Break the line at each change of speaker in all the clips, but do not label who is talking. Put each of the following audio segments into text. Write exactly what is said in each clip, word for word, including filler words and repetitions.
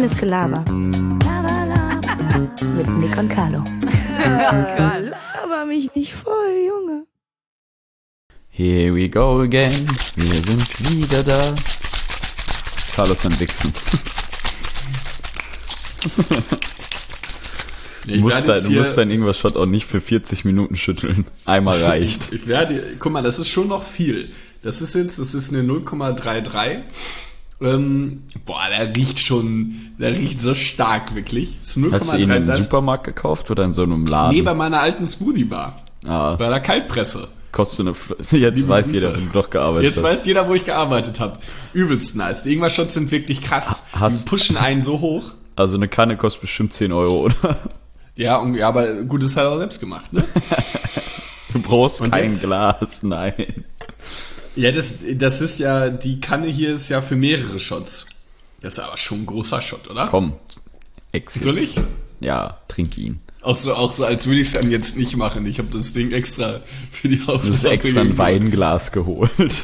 Reines Gelaber. Laber, laber. Mit Nick und Carlo. Laber mich nicht voll, Junge.
Here we go again. Wir sind wieder da. Carlos am Wichsen. Du musst, dein, du musst dein Ingwer-Shot auch nicht für vierzig Minuten schütteln. Einmal reicht.
Ich werde, guck mal, das ist schon noch viel. Das ist jetzt, das ist eine null Komma dreiunddreißig. Ähm, boah, der riecht schon, der riecht so stark, wirklich. Das ist null Komma dreiunddreißig.
Hast du ihn im Supermarkt gekauft oder in so einem Laden?
Nee, bei meiner alten Smoothie-Bar.
Ah.
Bei der Kaltpresse.
Kostet eine Fl- Jetzt Liebe weiß Grüße. Jeder, wo du doch gearbeitet
Jetzt hast. Weiß jeder, wo ich gearbeitet habe. Übelst nice. Die Ingwer-Shots sind wirklich krass. Hast, die pushen einen so hoch.
Also eine Kanne kostet bestimmt zehn Euro, oder?
Ja, und, ja, aber gut, ist halt auch selbst gemacht, ne?
Du brauchst
und
kein
jetzt?
Glas, nein.
Ja, das, das ist ja, die Kanne hier ist ja für mehrere Shots. Das ist aber schon ein großer Shot, oder?
Komm, exit.
Soll ich?
Ja, trink ihn.
Auch so, auch so, als würde ich es dann jetzt nicht machen. Ich habe das Ding extra für die Aufnahme.
Du hast extra ein Weinglas geholt.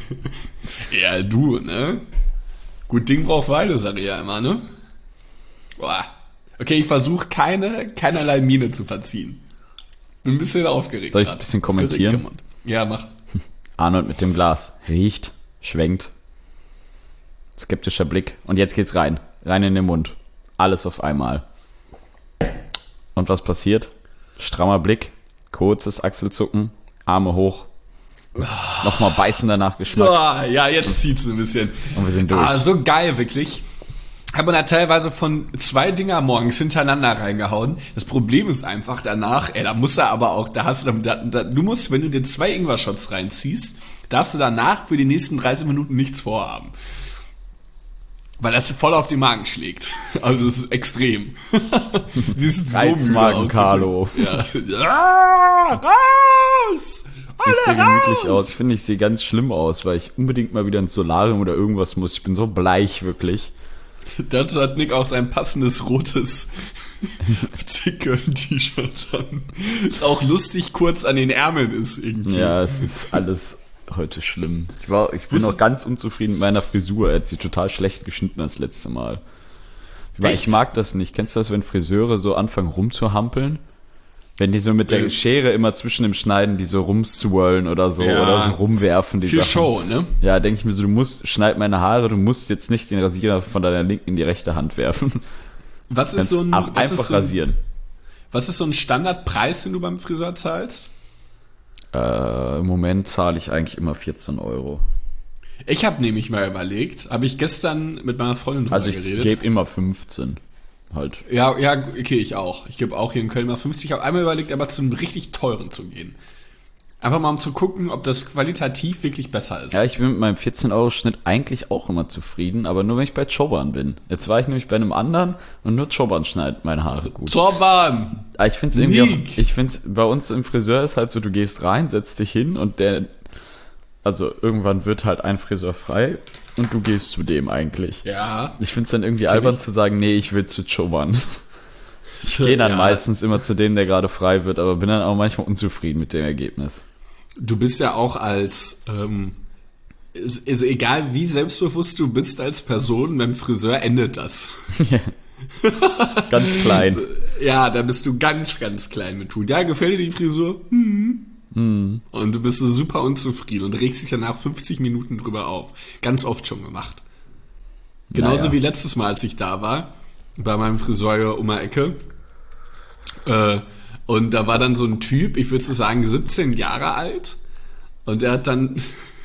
Ja, du, ne? Gut Ding braucht Weile, sag ich ja immer, ne? Boah. Okay, ich versuche keine, keinerlei Miene zu verziehen. Bin ein bisschen aufgeregt.
Soll ich es ein bisschen kommentieren?
Ja, mach.
Arnold mit dem Glas. Riecht, schwenkt. Skeptischer Blick. Und jetzt geht's rein. Rein in den Mund. Alles auf einmal. Und was passiert? Strammer Blick. Kurzes Achselzucken. Arme hoch. Nochmal beißen danach Geschmack.
Oh, ja, jetzt zieht's ein bisschen.
Und wir sind durch.
Ah, so geil, wirklich. Hat man da teilweise von zwei Dinger morgens hintereinander reingehauen. Das Problem ist einfach danach, ey, da muss er aber auch, da hast du, da, da, du musst, wenn du dir zwei Ingwer-Shots reinziehst, darfst du danach für die nächsten dreißig Minuten nichts vorhaben. Weil das voll auf den Magen schlägt. Also das ist extrem. Sie ist so müde aus.
Carlo.
Ja. Ja, raus!
Ich sehe gemütlich aus. Ich finde, ich sehe ganz schlimm aus, weil ich unbedingt mal wieder ins Solarium oder irgendwas muss. Ich bin so bleich, wirklich.
Dazu hat Nick auch sein passendes rotes T-Shirt an. Ist auch lustig kurz an den Ärmeln ist irgendwie.
Ja, es ist alles heute schlimm. Ich, war, ich bin noch ganz unzufrieden mit meiner Frisur. Er hat sie total schlecht geschnitten das letzte Mal. Weil ich mag das nicht. Kennst du das, wenn Friseure so anfangen rumzuhampeln? Wenn die so mit der Schere immer zwischen dem Schneiden, die so rumswirlen oder so, ja, oder so rumwerfen. Die
viel
Sachen.
Show, ne?
Ja, denke ich mir so, du musst, schneid meine Haare, du musst jetzt nicht den Rasierer von deiner linken in die rechte Hand werfen.
Was ist so ein...
Ab,
was
einfach
ist so ein,
rasieren.
Was ist so ein Standardpreis, den du beim Friseur zahlst?
Äh, im Moment zahle ich eigentlich immer vierzehn Euro.
Ich habe nämlich mal überlegt, habe ich gestern mit meiner Freundin drüber
also ich
geredet.
Also ich gebe immer fünfzehn. Halt.
Ja, ja, okay, ich auch. Ich gebe auch hier in Köln mal fünfzig. Ich habe einmal überlegt, aber zu einem richtig teuren zu gehen. Einfach mal um zu gucken, ob das qualitativ wirklich besser ist.
Ja, ich bin mit meinem vierzehn-Euro-Schnitt eigentlich auch immer zufrieden, aber nur wenn ich bei Choban bin. Jetzt war ich nämlich bei einem anderen und nur Choban schneidet meine Haare gut.
Choban!
Aber ich finde es irgendwie auch, ich finde es, bei uns im Friseur ist halt so, du gehst rein, setzt dich hin und der, also irgendwann wird halt ein Friseur frei und du gehst zu dem eigentlich.
Ja.
Ich finde es dann irgendwie albern zu sagen, nee, ich will zu Choban. Ich gehe dann
ja.
meistens immer zu dem, der gerade frei wird, aber bin dann auch manchmal unzufrieden mit dem Ergebnis.
Du bist ja auch als, ähm, also egal wie selbstbewusst du bist als Person, beim Friseur endet das.
Ja. Ganz klein.
Ja, da bist du ganz, ganz klein mit tun. Ja, gefällt dir die Frisur? Hm.
Hm.
Und du bist so super unzufrieden und regst dich danach fünfzig Minuten drüber auf. Ganz oft schon gemacht. Genauso
naja.
wie letztes Mal, als ich da war, bei meinem Friseur um die Ecke. Äh, und da war dann so ein Typ, ich würde sagen siebzehn Jahre alt. Und er hat dann...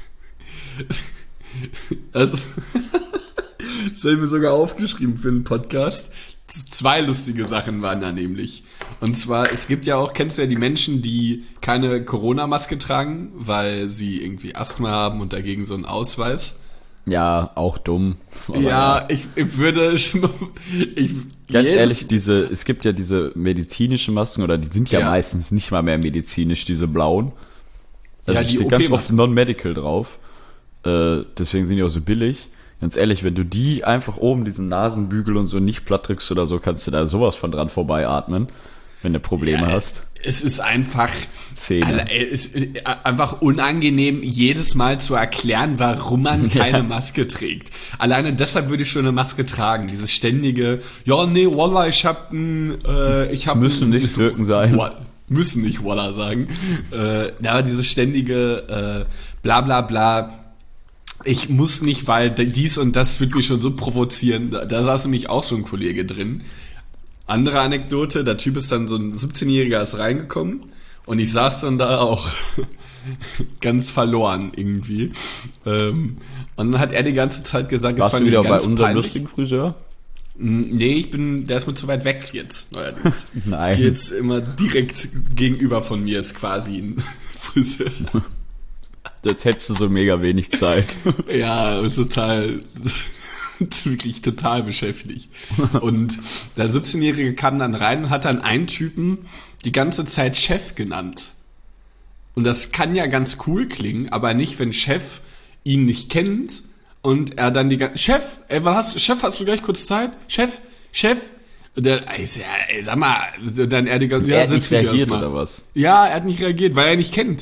also... das habe ich mir sogar aufgeschrieben für einen Podcast. Zwei lustige Sachen waren da nämlich. Und zwar, es gibt ja auch, kennst du ja die Menschen, die keine Corona-Maske tragen, weil sie irgendwie Asthma haben und dagegen so einen Ausweis.
Ja, auch dumm.
Aber ja, ich, ich würde schon mal, ich,
ganz
jetzt,
ehrlich, diese, es gibt ja diese medizinischen Masken, oder die sind ja,
ja.
meistens nicht mal mehr medizinisch, diese blauen. Also
ja, die
steht ganz oft Non-Medical drauf. Äh, deswegen sind die auch so billig. Ganz ehrlich, wenn du die einfach oben, diesen Nasenbügel und so nicht platt drückst oder so, kannst du da sowas von dran vorbei atmen. wenn du Probleme
ja,
hast.
Es ist einfach,
Szene.
es ist einfach unangenehm, jedes Mal zu erklären, warum man keine ja. Maske trägt. Alleine deshalb würde ich schon eine Maske tragen. Dieses ständige, ja, nee, Wallah, ich hab ein, äh, ich hab
es müssen
ein,
nicht Türken sein.
Müssen nicht Wallah sagen. Äh, aber dieses ständige, äh, bla bla bla, ich muss nicht, weil dies und das wird mich schon so provozieren. Da, da saß nämlich auch so ein Kollege drin. Andere Anekdote, der Typ ist dann so ein siebzehnjähriger ist reingekommen und ich saß dann da auch ganz verloren irgendwie. Ähm, und dann hat er die ganze Zeit gesagt,
warst du wieder bei unserem lustigen Friseur?
Nee, ich bin, der ist mir zu weit weg jetzt, neuerdings.
Nein.
Jetzt immer direkt gegenüber von mir ist quasi ein Friseur.
Jetzt hättest du so mega wenig Zeit.
Ja, total... wirklich total beschäftigt. Und der siebzehnjährige kam dann rein und hat dann einen Typen die ganze Zeit Chef genannt. Und das kann ja ganz cool klingen, aber nicht, wenn Chef ihn nicht kennt und er dann die ganze... Chef, ey, was hast du? Chef, hast du gleich kurz Zeit? Chef, Chef. Und der, ey, ey, sag mal, dann er die ganze...
Er
Ja,
hat nicht reagiert oder was?
Ja, er hat nicht reagiert, weil er ihn nicht kennt.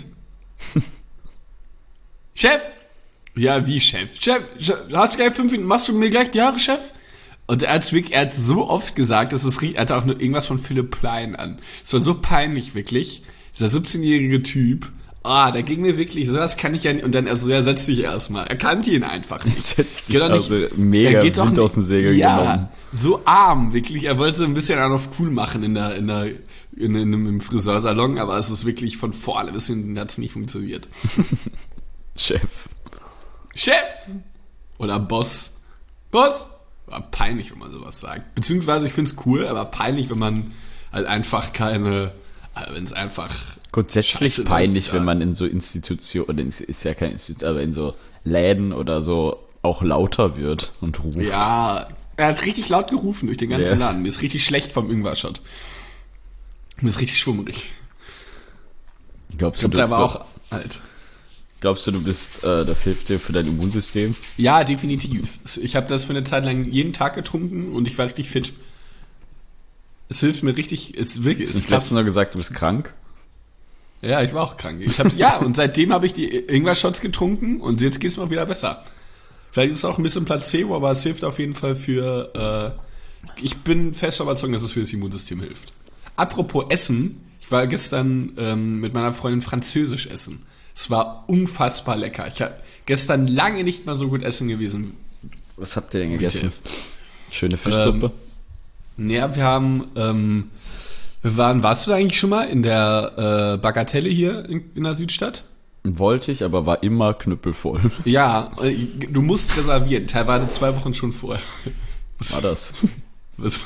Chef! Ja, wie Chef? Chef, hast du gleich fünf Minuten, machst du mir gleich die Haare, Chef? Und er hat wirklich, er hat so oft gesagt, dass es riecht, er hatte auch nur irgendwas von Philipp Plein an. Es war so peinlich, wirklich. Dieser siebzehnjährige Typ, ah, der ging mir wirklich, sowas kann ich ja nicht, und dann, also, er setzt sich erstmal. Er kannte ihn einfach nicht.
Setzt
sich
also
nicht,
mega
er geht doch
Wind aus dem Segel
ja,
genommen.
So arm, wirklich. Er wollte so ein bisschen auch noch cool machen in der, in der, in, in, im Friseursalon, aber es ist wirklich von vorne bis hinten hat es nicht funktioniert.
Chef.
Chef! Oder Boss. Boss! War peinlich, wenn man sowas sagt. Beziehungsweise ich find's cool, aber peinlich, wenn man halt einfach keine, also wenn es einfach...
Grundsätzlich
Scheiße
peinlich,
läuft,
wenn
ja.
man in so Institutionen, ist ja kein Institut, aber in so Läden oder so auch lauter wird und ruft.
Ja, er hat richtig laut gerufen durch den ganzen
Ja.
Laden. Mir ist richtig schlecht vom Ingwer-Shot. Mir ist richtig schwummrig.
Glaubst
Ich glaube,
du,
der war
glaub-
auch alt.
Glaubst du, du bist, äh, das hilft dir für dein Immunsystem?
Ja, definitiv. Ich habe das für eine Zeit lang jeden Tag getrunken und ich war richtig fit. Es hilft mir richtig, es wirklich,
Du
es
hast
ist
letztens
krass.
noch gesagt, du bist krank.
Ja, ich war auch krank. Ich hab, ja, und seitdem habe ich die Ingwer-Shots getrunken und jetzt geht's mir auch wieder besser. Vielleicht ist es auch ein bisschen Placebo, aber es hilft auf jeden Fall für, äh, ich bin fest überzeugt, dass es für das Immunsystem hilft. Apropos Essen, ich war gestern ähm, mit meiner Freundin französisch essen. Es war unfassbar lecker. Ich habe gestern lange nicht mal so gut essen gewesen.
Was habt ihr denn gegessen? Schöne Fischsuppe?
Ähm, ja, wir haben, ähm, wir waren, warst du da eigentlich schon mal in der äh, Bagatelle hier in, in der Südstadt?
Wollte ich, aber war immer knüppelvoll.
Ja, du musst reservieren, teilweise zwei Wochen schon vorher.
Was war das?
Was,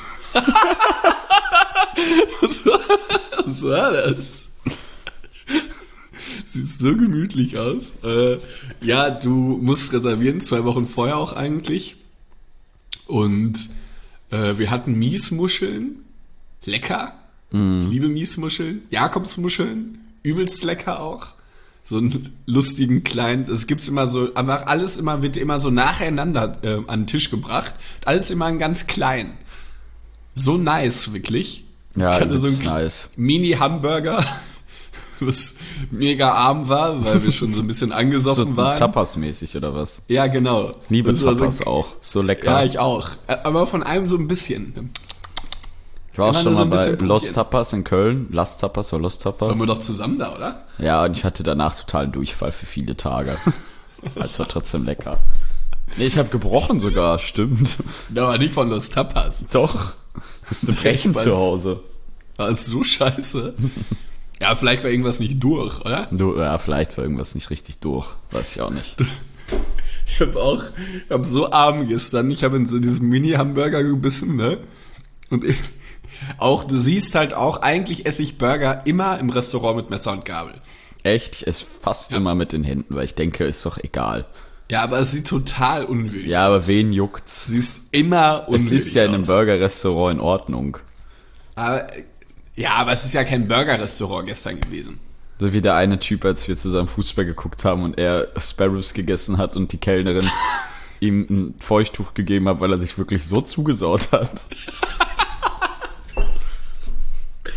was, war, was war das? Sieht so gemütlich aus. Äh, ja, du musst reservieren, zwei Wochen vorher auch eigentlich. Und äh, wir hatten Miesmuscheln. Lecker. Mm. Ich liebe Miesmuscheln. Jakobsmuscheln. Übelst lecker auch. So einen lustigen kleinen, es gibt's immer so, aber alles immer, wird immer so nacheinander äh, an den Tisch gebracht. Alles immer in ganz klein. So nice, wirklich.
Ja,
ich hatte
das
so
ist
einen
nice.
Mini-Hamburger, was mega arm war, weil wir schon so ein bisschen angesoffen
So
waren.
Tapas-mäßig oder was?
Ja, genau.
Liebe
Das war
Tapas
so,
auch. So lecker.
Ja, ich auch. Aber von allem so ein bisschen.
Ich war auch
Kann
schon
man
mal
so ein
bei
bisschen
Los
probieren.
Tapas in Köln. Las Tapas oder Los Tapas.
Waren wir doch zusammen da, oder?
Ja, und ich hatte danach totalen Durchfall für viele Tage. Es war trotzdem lecker. Nee, ich habe gebrochen sogar, stimmt.
Ja, aber nicht von Los Tapas.
Doch. Musste brechen
weiß.
zu Hause.
Das ist so scheiße. Ja, vielleicht war irgendwas nicht durch, oder?
Du, ja, vielleicht war irgendwas nicht richtig durch. Weiß ich auch nicht.
Ich habe auch, ich habe so arm gestern, ich habe in so diesem Mini-Hamburger gebissen, ne? Und ich, auch, du siehst halt auch, eigentlich esse ich Burger immer im Restaurant mit Messer und Gabel.
Echt? Ich esse fast
Ja.
immer mit den Händen, weil ich denke, ist doch egal.
Ja, aber es sieht total unwürdig
Ja, aber
aus.
wen juckt's?
Du siehst immer
Es
unwürdig
ist ja in einem
aus.
Burger-Restaurant in Ordnung.
Aber, ja, aber es ist ja kein Burger-Restaurant gestern gewesen.
So wie der eine Typ, als wir zusammen Fußball geguckt haben und er Sparrows gegessen hat und die Kellnerin ihm ein Feuchttuch gegeben hat, weil er sich wirklich so zugesaut hat.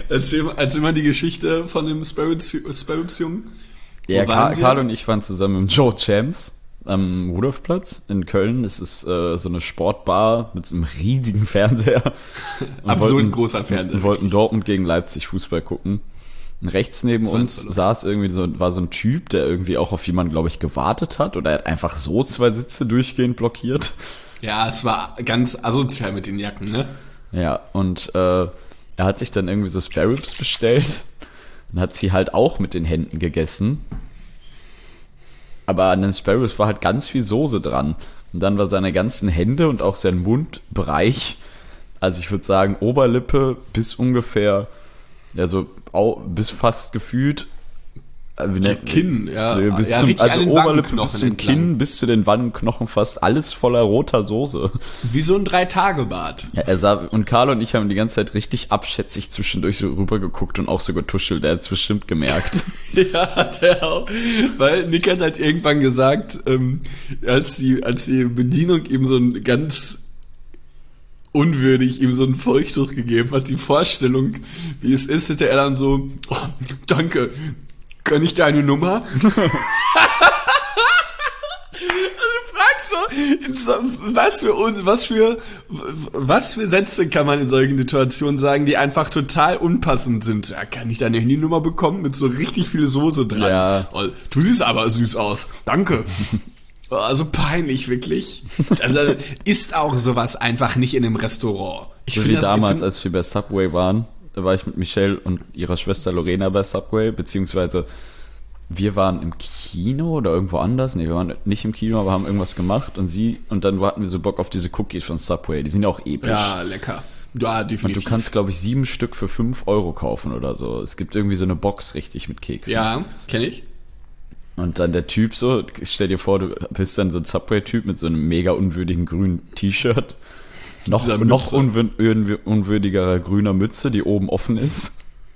Erzähl, erzähl mal die Geschichte von dem Sparrows-Jungen.
Ja, Karl, Karl und ich waren zusammen im Joe Champs am Rudolfplatz in Köln. Das ist äh, so eine Sportbar mit so einem riesigen Fernseher.
Absurd wollten, großer Fernseher.
Wir wollten Dortmund gegen Leipzig Fußball gucken. Und rechts neben uns saß irgendwie so, war so ein Typ, der irgendwie auch auf jemanden, glaube ich, gewartet hat. Oder er hat einfach so zwei Sitze durchgehend blockiert.
Ja, es war ganz asozial mit den Jacken, ne?
Ja, und äh, er hat sich dann irgendwie so Spare Ribs bestellt und hat sie halt auch mit den Händen gegessen. Aber an den Spare Ribs war halt ganz viel Soße dran. Und dann war seine ganzen Hände und auch sein Mundbereich, also ich würde sagen Oberlippe bis ungefähr, also bis fast gefühlt
Die Kinn, ja.
Bis
ja
zum, also Oberlippe bis zum Kinn, bis zu den Wangenknochen, fast alles voller roter Soße.
Wie so ein Drei-Tage-Bad.
Ja, er sah, und Carlo und ich haben die ganze Zeit richtig abschätzig zwischendurch so rübergeguckt und auch so getuschelt. Er hat es bestimmt gemerkt.
Ja, hat er auch. Weil Nick hat halt irgendwann gesagt, ähm, als die, als die Bedienung ihm so ein ganz unwürdig ihm so ein Feuchttuch gegeben hat, die Vorstellung, wie es ist, hätte er dann so, oh, danke, kann ich deine Nummer? Also fragst du, was für uns, was für, was für Sätze kann man in solchen Situationen sagen, die einfach total unpassend sind? Ja, kann ich deine Handynummer bekommen mit so richtig viel Soße dran?
Ja.
Oh, du siehst aber süß aus. Danke. Also peinlich, wirklich. Also ist auch sowas einfach nicht in einem Restaurant.
Ich so wie das, damals, find, als wir bei Subway waren. Da war ich mit Michelle und ihrer Schwester Lorena bei Subway, beziehungsweise wir waren im Kino oder irgendwo anders. Nee, wir waren nicht im Kino, aber haben irgendwas gemacht und sie, und dann hatten wir so Bock auf diese Cookies von Subway. Die sind ja auch episch.
Ja, lecker. Ja, definitiv.
Und du kannst, glaube ich, sieben Stück für fünf Euro kaufen oder so. Es gibt irgendwie so eine Box richtig mit Keksen.
Ja, kenne ich.
Und dann der Typ so, stell dir vor, du bist dann so ein Subway-Typ mit so einem mega unwürdigen grünen T-Shirt. Noch, noch unwür- unwürdigerer grüner Mütze, die oben offen ist.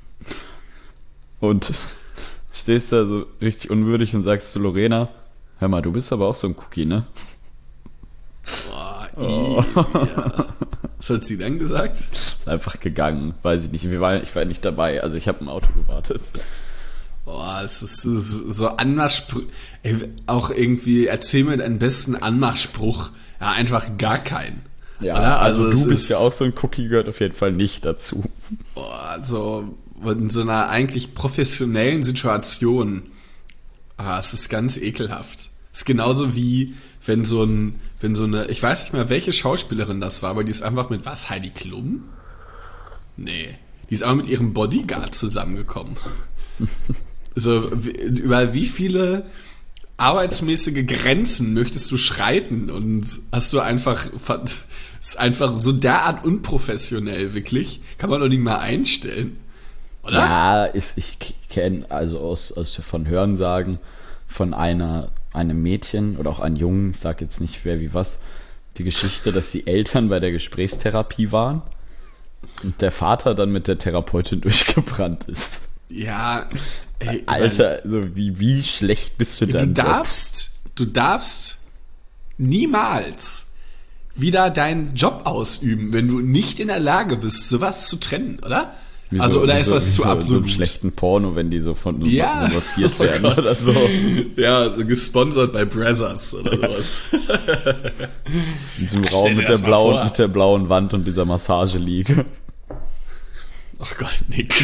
Und stehst da so richtig unwürdig und sagst zu Lorena, hör mal, du bist aber auch so ein Cookie, ne?
Boah, oh. Ja. Was hat sie dann gesagt?
Ist einfach gegangen, weiß ich nicht. Wir waren, ich war nicht dabei, also ich habe im Auto gewartet.
Boah, es ist so Anmachspruch. Auch irgendwie, erzähl mir deinen besten Anmachspruch. Ja, einfach gar keinen.
Ja, oder? Also, also du bist ja auch so ein Cookie, gehört auf jeden Fall nicht dazu.
Boah, also in so einer eigentlich professionellen Situation, ah, es ist ganz ekelhaft. Es ist genauso wie, wenn so ein, wenn so eine, ich weiß nicht mehr, welche Schauspielerin das war, aber die ist einfach mit was, Heidi Klum? Nee, die ist auch mit ihrem Bodyguard zusammengekommen. So, über wie viele arbeitsmäßige Grenzen möchtest du schreiten und hast du einfach, ist einfach so derart unprofessionell, wirklich. Kann man doch nicht mal einstellen, oder?
Ja, ist, ich kenne also aus, aus von Hörensagen von einer, einem Mädchen oder auch einem Jungen, ich sag jetzt nicht wer wie was, die Geschichte, dass die Eltern bei der Gesprächstherapie waren und der Vater dann mit der Therapeutin durchgebrannt ist.
Ja, ey,
Alter, also wie, wie schlecht bist du denn?
Du darfst, du darfst niemals wieder deinen Job ausüben, wenn du nicht in der Lage bist, sowas zu trennen, oder?
Wieso,
also, oder
wieso,
ist das zu
wieso,
absolut?
So einen schlechten Porno, wenn die so von
ja.
massiert
oh
werden
Gott.
oder so.
Ja, so gesponsert bei Brazzers oder sowas.
In diesem Raum mit der, blauen, mit der blauen Wand und dieser Massageliege.
Ach Gott, Nick.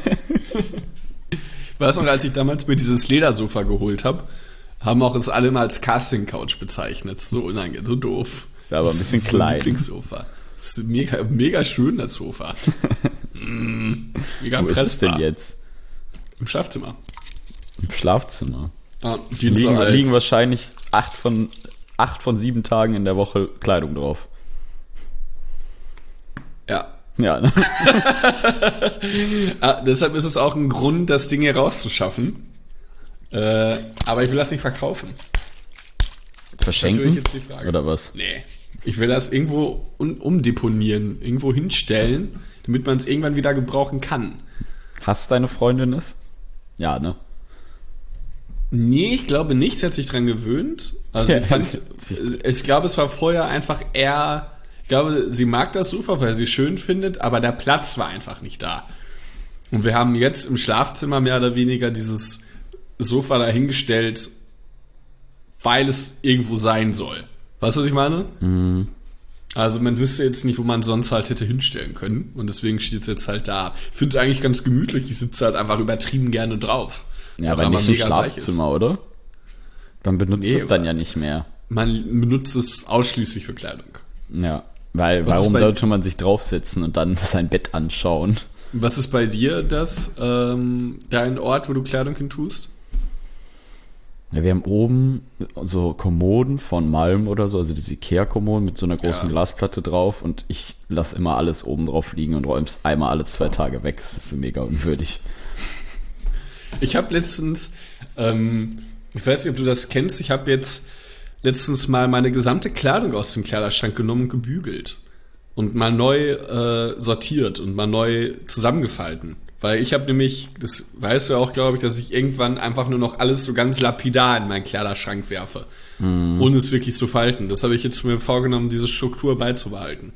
Ich weiß noch, als ich damals mir dieses Ledersofa geholt habe, haben auch es alle mal als Casting-Couch bezeichnet. So unangenehm, so doof.
Ja, aber ein bisschen
das ist
klein.
Mein Lieblingssofa. Das ist mega, mega schön, das Sofa. mm, mega
Wo
pressbar.
ist es denn jetzt?
Im Schlafzimmer.
Im Schlafzimmer?
Ah,
liegen,
so
liegen wahrscheinlich acht von, acht von sieben Tagen in der Woche Kleidung drauf.
Ja.
Ja, ne?
ah, deshalb ist es auch ein Grund, das Ding hier rauszuschaffen. Äh, aber ich will das nicht verkaufen.
Verschenken?
Das ist jetzt die Frage.
Oder was?
Nee. Ich will das irgendwo un- umdeponieren, irgendwo hinstellen, damit man es irgendwann wieder gebrauchen kann.
Hasst deine Freundin es? Ja, ne?
Nee, ich glaube nicht. Sie hat sich dran gewöhnt. Also
Ja,
sie fand, ich glaube, es war vorher einfach eher... Ich glaube, sie mag das Sofa, weil sie es schön findet, aber der Platz war einfach nicht da. Und wir haben jetzt im Schlafzimmer mehr oder weniger dieses Sofa dahingestellt, weil es irgendwo sein soll. Weißt du, was ich meine?
Mhm.
Also man wüsste jetzt nicht, wo man sonst halt hätte hinstellen können. Und deswegen steht es jetzt halt da. Ich finde es eigentlich ganz gemütlich. Ich sitze halt einfach übertrieben gerne drauf.
Das ja, aber nicht im Schlafzimmer, oder? Man benutzt nee, es dann ja nicht mehr.
Man benutzt es ausschließlich für Kleidung.
Ja, weil was warum sollte man sich draufsetzen und dann sein Bett anschauen?
Was ist bei dir das, ähm, dein Ort, wo du Kleidung hin tust?
Ja, wir haben oben so Kommoden von Malm oder so, also diese Ikea-Kommoden mit so einer großen ja. Glasplatte drauf und ich lasse immer alles oben drauf liegen und räume es einmal alle zwei Tage weg. Das ist so mega unwürdig.
Ich habe letztens, ähm, ich weiß nicht, ob du das kennst, ich habe jetzt letztens mal meine gesamte Kleidung aus dem Kleiderschrank genommen und gebügelt und mal neu äh, sortiert und mal neu zusammengefalten. Weil ich habe nämlich, das weißt du auch, glaube ich, dass ich irgendwann einfach nur noch alles so ganz lapidar in meinen Kleiderschrank werfe, mhm. ohne es wirklich zu falten. Das habe ich jetzt mir vorgenommen, diese Struktur beizubehalten.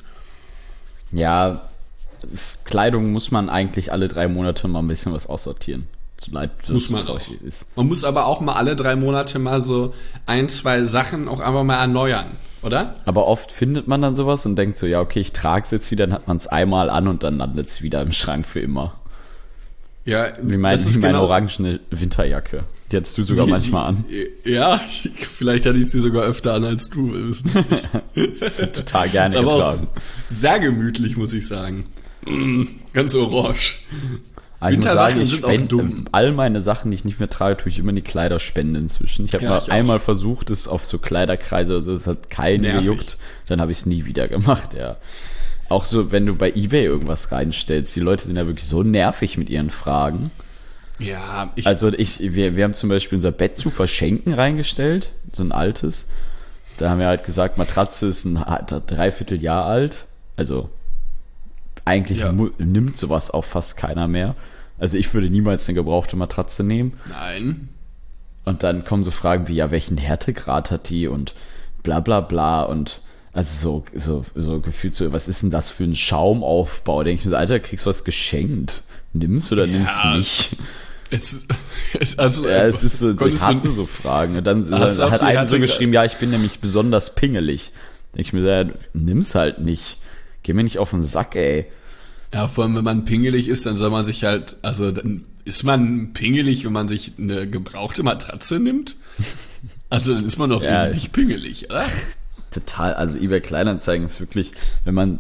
Ja, Kleidung muss man eigentlich alle drei Monate mal ein bisschen was aussortieren. So leid,
muss man auch. Ist. Man muss aber auch mal alle drei Monate mal so ein, zwei Sachen auch einfach mal erneuern, oder?
Aber oft findet man dann sowas und denkt so, ja okay, ich trage es jetzt wieder, dann hat man es einmal an und dann landet es wieder im Schrank für immer.
Ja,
wie mein, das ist meine genau orangene Winterjacke. Die hattest du sogar die, manchmal an.
Ja, vielleicht hatte ich sie sogar öfter an als du. Wir wissen es nicht.
Das ist total gerne
ist aber
getragen.
Auch sehr gemütlich, muss ich sagen. Ganz orange.
Also Wintersachen ich sind spend, auch dumm. All meine Sachen, die ich nicht mehr trage, tue ich immer in die Kleiderspende inzwischen. Ich habe ja, mal ich einmal versucht, es auf so Kleiderkreise, also es hat keinen Nervig. gejuckt. Dann habe ich es nie wieder gemacht, ja. Auch so, wenn du bei eBay irgendwas reinstellst, die Leute sind ja wirklich so nervig mit ihren Fragen.
Ja, ich...
Also ich, wir, wir haben zum Beispiel unser Bett zu verschenken reingestellt, so ein altes. Da haben wir halt gesagt, Matratze ist ein Dreivierteljahr alt. Also eigentlich ja. mu- nimmt sowas auch fast keiner mehr. Also ich würde niemals eine gebrauchte Matratze nehmen.
Nein.
Und dann kommen so Fragen wie, ja, welchen Härtegrad hat die und bla bla bla und also so, so, so gefühlt so, was ist denn das für ein Schaumaufbau? Denke ich mir so, Alter, kriegst du was geschenkt? Nimmst oder ja, nimmst nicht?
Es, es, also,
ja, es ist so, so ich hasse so Fragen. Und dann hat einer so geschrieben, ja, ich bin nämlich besonders pingelig. Denke ich mir so, ja, nimm's halt nicht. Geh mir nicht auf den Sack, ey.
Ja, vor allem, wenn man pingelig ist, dann soll man sich halt, also dann ist man pingelig, wenn man sich eine gebrauchte Matratze nimmt? Also dann ist man doch ja, nicht pingelig, oder?
Total, also eBay Kleinanzeigen ist wirklich, wenn man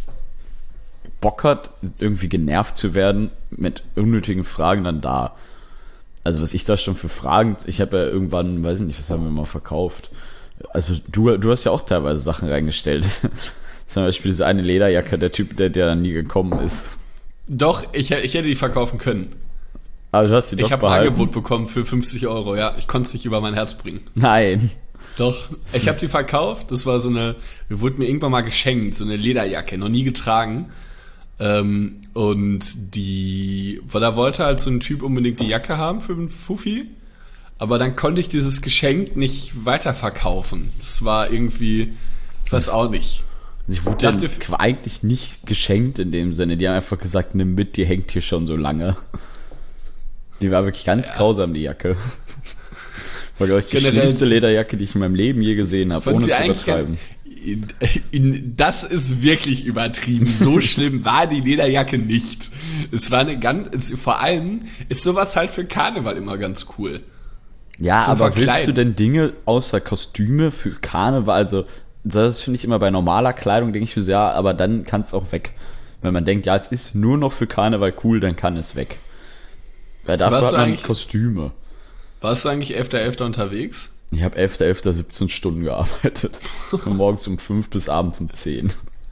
Bock hat, irgendwie genervt zu werden mit unnötigen Fragen, dann da. Also was ich da schon für Fragen, ich habe ja irgendwann, weiß ich nicht, was haben wir mal verkauft. Also du, du hast ja auch teilweise Sachen reingestellt. Zum Beispiel diese eine Lederjacke, der Typ, der, der nie gekommen ist.
Doch, ich, ich hätte die verkaufen können.
Aber du hast die doch
Ich habe ein Angebot bekommen für fünfzig Euro, ja. Ich konnte es nicht über mein Herz bringen.
Nein.
Doch, ich habe die verkauft. Das war so eine, die wurde mir irgendwann mal geschenkt, so eine Lederjacke, noch nie getragen. Ähm, und die, weil da wollte halt so ein Typ unbedingt die Jacke haben für einen Fuffi. Aber dann konnte ich dieses Geschenk nicht weiterverkaufen. Das war irgendwie, ich weiß auch nicht.
Sie wurde dachte, eigentlich nicht geschenkt in dem Sinne. Die haben einfach gesagt, nimm mit, die hängt hier schon so lange. Die war wirklich ganz ja. grausam, die Jacke. War, glaube ich, die Generell, schlimmste Lederjacke, die ich in meinem Leben je gesehen habe, ohne zu übertreiben.
In, in, das ist wirklich übertrieben. So schlimm war die Lederjacke nicht. Es war eine ganz, es, vor allem ist sowas halt für Karneval immer ganz cool.
Ja, aber Verkleiden. Willst du denn Dinge außer Kostüme für Karneval? Also, das finde ich immer bei normaler Kleidung, denke ich mir so, ja, aber dann kann es auch weg. Wenn man denkt, ja, es ist nur noch für Karneval cool, dann kann es weg. Weil dafür hat man Kostüme.
Warst du eigentlich elfter elfter unterwegs?
Ich habe elfter elfter siebzehn Stunden gearbeitet. Von morgens um fünf bis abends um zehn.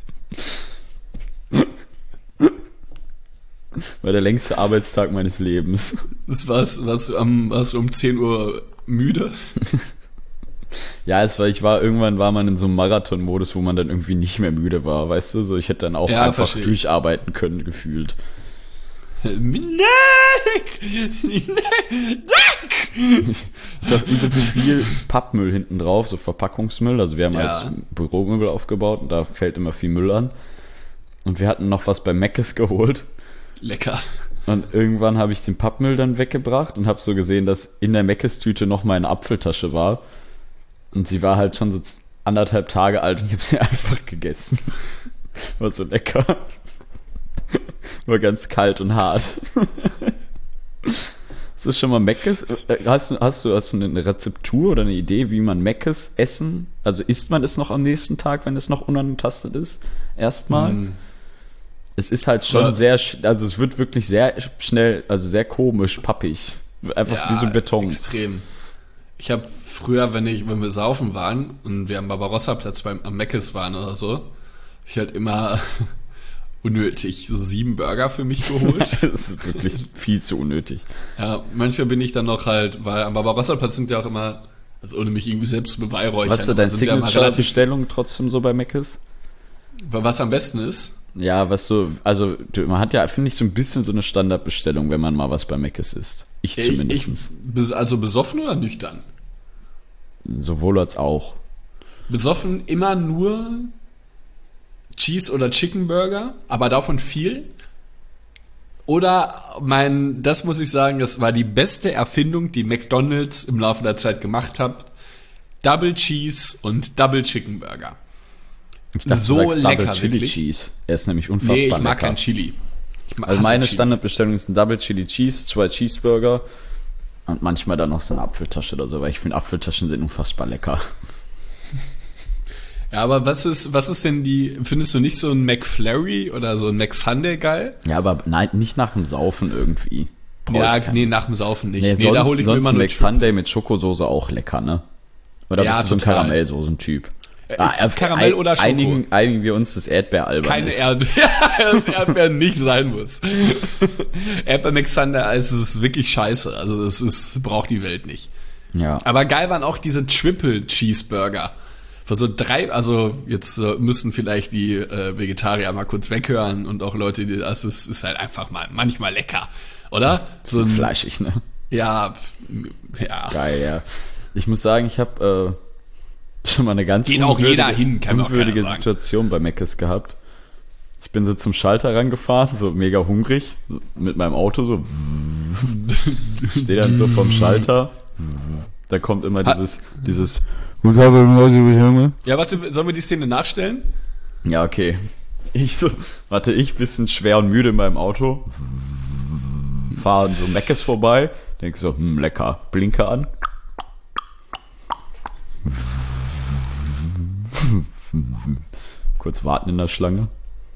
War der längste Arbeitstag meines Lebens.
Das war's, warst du, am, warst du um zehn Uhr müde?
Ja, es war, ich war, irgendwann war man in so einem Marathon-Modus, wo man dann irgendwie nicht mehr müde war, weißt du? So, ich hätte dann auch ja, einfach verstehe. durcharbeiten können, gefühlt.
Ich
habe übelst viel Pappmüll hinten drauf, so Verpackungsmüll. Also wir haben ja. halt Büromöbel aufgebaut und da fällt immer viel Müll an. Und wir hatten noch was bei Mc's geholt.
Lecker.
Und irgendwann habe ich den Pappmüll dann weggebracht und habe so gesehen, dass in der Meckes-Tüte noch meine Apfeltasche war. Und sie war halt schon so anderthalb Tage alt und ich habe sie einfach gegessen. War so lecker. War ganz kalt und hart. Hast du schon mal Meckes? Hast du, hast du, hast du eine Rezeptur oder eine Idee, wie man Meckes essen? Also isst man es noch am nächsten Tag, wenn es noch unangetastet ist? Erstmal. Mm. Es ist halt schon ja. sehr, also es wird wirklich sehr schnell, also sehr komisch, pappig. Einfach ja, wie so Beton.
Extrem. Ich habe früher, wenn ich, wenn wir saufen waren und wir am Barbarossa-Platz beim am Meckes waren oder so, ich halt immer unnötig so sieben Burger für mich geholt.
Das ist wirklich viel zu unnötig.
Ja, manchmal bin ich dann noch halt, weil am Barbarossa-Platz sind ja auch immer, also ohne mich irgendwie selbst zu beweihräuchern.
Was ist deine Signature-Bestellung trotzdem so bei Meckes?
Was am besten ist?
Ja, was so, also man hat ja, finde ich, so ein bisschen so eine Standardbestellung, wenn man mal was bei Meckes isst. Ich ja, zumindest.
Ich, also besoffen oder nüchtern?
Sowohl als auch.
Besoffen immer nur Cheese- oder Chicken Burger, aber davon viel. Oder mein, das muss ich sagen, das war die beste Erfindung, die McDonald's im Laufe der Zeit gemacht hat. Double Cheese und Double Chicken Burger.
Ich dachte, so du sagst lecker, Double Chili wirklich. Cheese. Er ist nämlich unfassbar lecker.
Nee, ich mag lecker. kein Chili.
Ich also meine Chili. Standardbestellung ist ein Double Chili Cheese, zwei Cheeseburger und manchmal dann noch so eine Apfeltasche oder so, weil ich finde, Apfeltaschen sind unfassbar lecker.
Ja, aber was ist, was ist denn die, findest du nicht so ein McFlurry oder so ein McSunday geil?
Ja, aber nein, nicht nach dem Saufen irgendwie.
Brauch ja, nee, nach dem Saufen nicht.
Nee, nee sonst, da hole ich mir immer nur McSunday mit Schokosoße auch lecker, ne? Oder ja, bist du so ein Karamellsoßen-Typ?
Ah, Karamell ein, oder Schoko?
Einigen, einigen wir uns, das Erdbeeralbern
Keine Erdbeer, ja, das Erdbeer nicht sein muss. Erdbeer McSunday ist es wirklich scheiße. Also das ist, braucht die Welt nicht.
Ja.
Aber geil waren auch diese Triple Cheeseburger. Für so drei, also jetzt äh, müssen vielleicht die äh, Vegetarier mal kurz weghören und auch Leute, die das ist, ist halt einfach mal manchmal lecker, oder?
So ein, fleischig, ne?
Ja, ja.
Geil, ja. Ich muss sagen, ich habe äh, schon mal eine ganz
Geht auch jeder hin, kann man auch
unwürdige Situation bei Meckes gehabt. Ich bin so zum Schalter rangefahren, so mega hungrig, mit meinem Auto so. Stehe dann so vom Schalter. Da kommt immer dieses, dieses.
Ja, warte, sollen wir die Szene nachstellen?
Ja, okay. Ich so, warte, ich bisschen schwer und müde in meinem Auto. Fahren so Meckes vorbei. Denk so, hm, lecker. Blinker an. Kurz warten in der Schlange.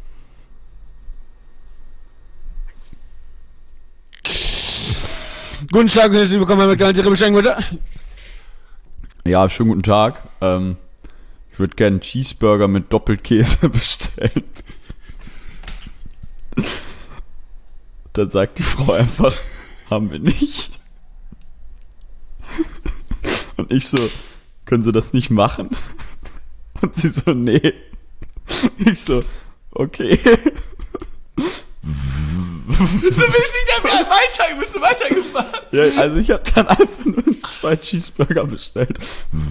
Guten Tag, herzlich willkommen bei McDonald's, Ihre Bestellung, bitte.
Ja, schönen guten Tag. Ähm, ich würde gerne einen Cheeseburger mit Doppelkäse bestellen. Dann sagt die Frau einfach, haben wir nicht. Und ich so, können Sie das nicht machen? Und sie so, nee. Ich so, okay.
Du bist nicht mehr weiter, bist du weitergefahren?
Ja, also ich habe dann einfach nur zwei Cheeseburger bestellt.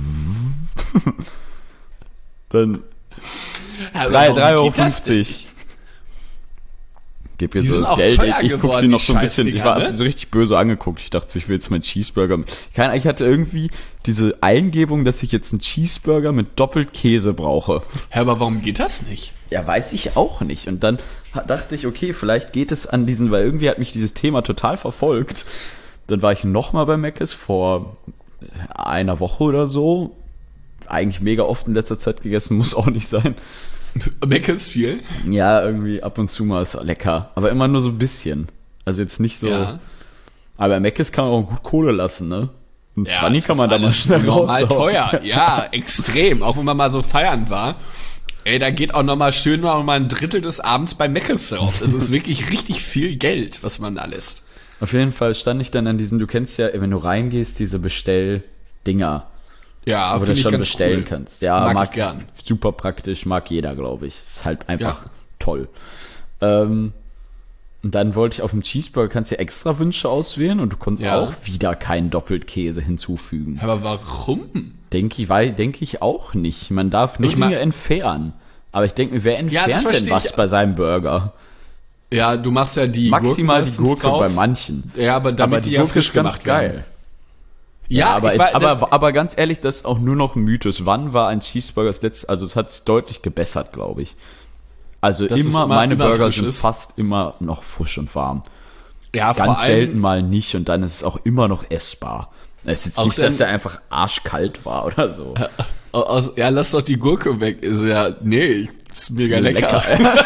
Dann drei Euro fünfzig. Gib jetzt so das Geld. Ich, ich guck sie noch so ein bisschen. Ich war ne? so richtig böse angeguckt. Ich dachte, ich will jetzt meinen Cheeseburger. Keine, ich hatte irgendwie diese Eingebung, dass ich jetzt einen Cheeseburger mit doppelt Käse brauche.
Ja, aber warum geht das nicht?
Ja, weiß ich auch nicht. Und dann dachte ich, okay, vielleicht geht es an diesen, weil irgendwie hat mich dieses Thema total verfolgt. Dann war ich nochmal bei Meckes vor einer Woche oder so. Eigentlich mega oft in letzter Zeit gegessen, muss auch nicht sein.
Meckes viel?
Ja, irgendwie ab und zu mal ist lecker. Aber immer nur so ein bisschen. Also jetzt nicht so. Ja. Aber Meckes kann man auch gut Kohle lassen, ne? Und
ja,
zwanzig kann man da mal schnell
normal raushauen. Teuer. Ja, extrem. Auch wenn man mal so feiern war. Ey, da geht auch nochmal schön noch mal ein Drittel des Abends bei Meckes drauf. Das ist wirklich richtig viel Geld, was man da lässt.
Auf jeden Fall stand ich dann an diesen, du kennst ja, wenn du reingehst, diese Bestell-Dinger.
Ja,
wo du schon bestellen
cool.
kannst. Ja,
mag,
mag
ich gern.
Super praktisch, mag jeder, glaube ich. Ist halt einfach
ja.
toll. Ähm, und dann wollte ich auf dem Cheeseburger, kannst du ja extra Wünsche auswählen und du konntest ja. auch wieder keinen Doppelkäse hinzufügen.
Aber warum?
Denke ich, weil, denke ich auch nicht. Man darf nur Dinge entfernen. Aber ich denke mir, wer entfernt
ja,
denn was
ich.
bei seinem Burger?
Ja, du machst ja die
Maximal
Gurken
die Gurke
drauf.
bei manchen.
Ja, aber damit
aber
die,
die
ja
Gurke
frisch
ist ganz
gemacht
geil.
werden.
Ja,
Ja,
aber,
ich war,
aber, aber ganz ehrlich, das ist auch nur noch ein Mythos. Wann war ein Cheeseburger das letzte? Also es hat sich deutlich gebessert, glaube ich. Also
Dass es
immer,
immer-
meine
immer
Burger
frisch
sind
ist.
fast immer noch frisch und warm.
ja, vor
Ganz
allem,
selten mal nicht und dann ist es auch immer noch essbar. Es ist jetzt
Auch
nicht, dass
dann-
er einfach arschkalt war oder so.
aus, ja, lass doch die Gurke weg. Ist ja, nee, ist mega lecker.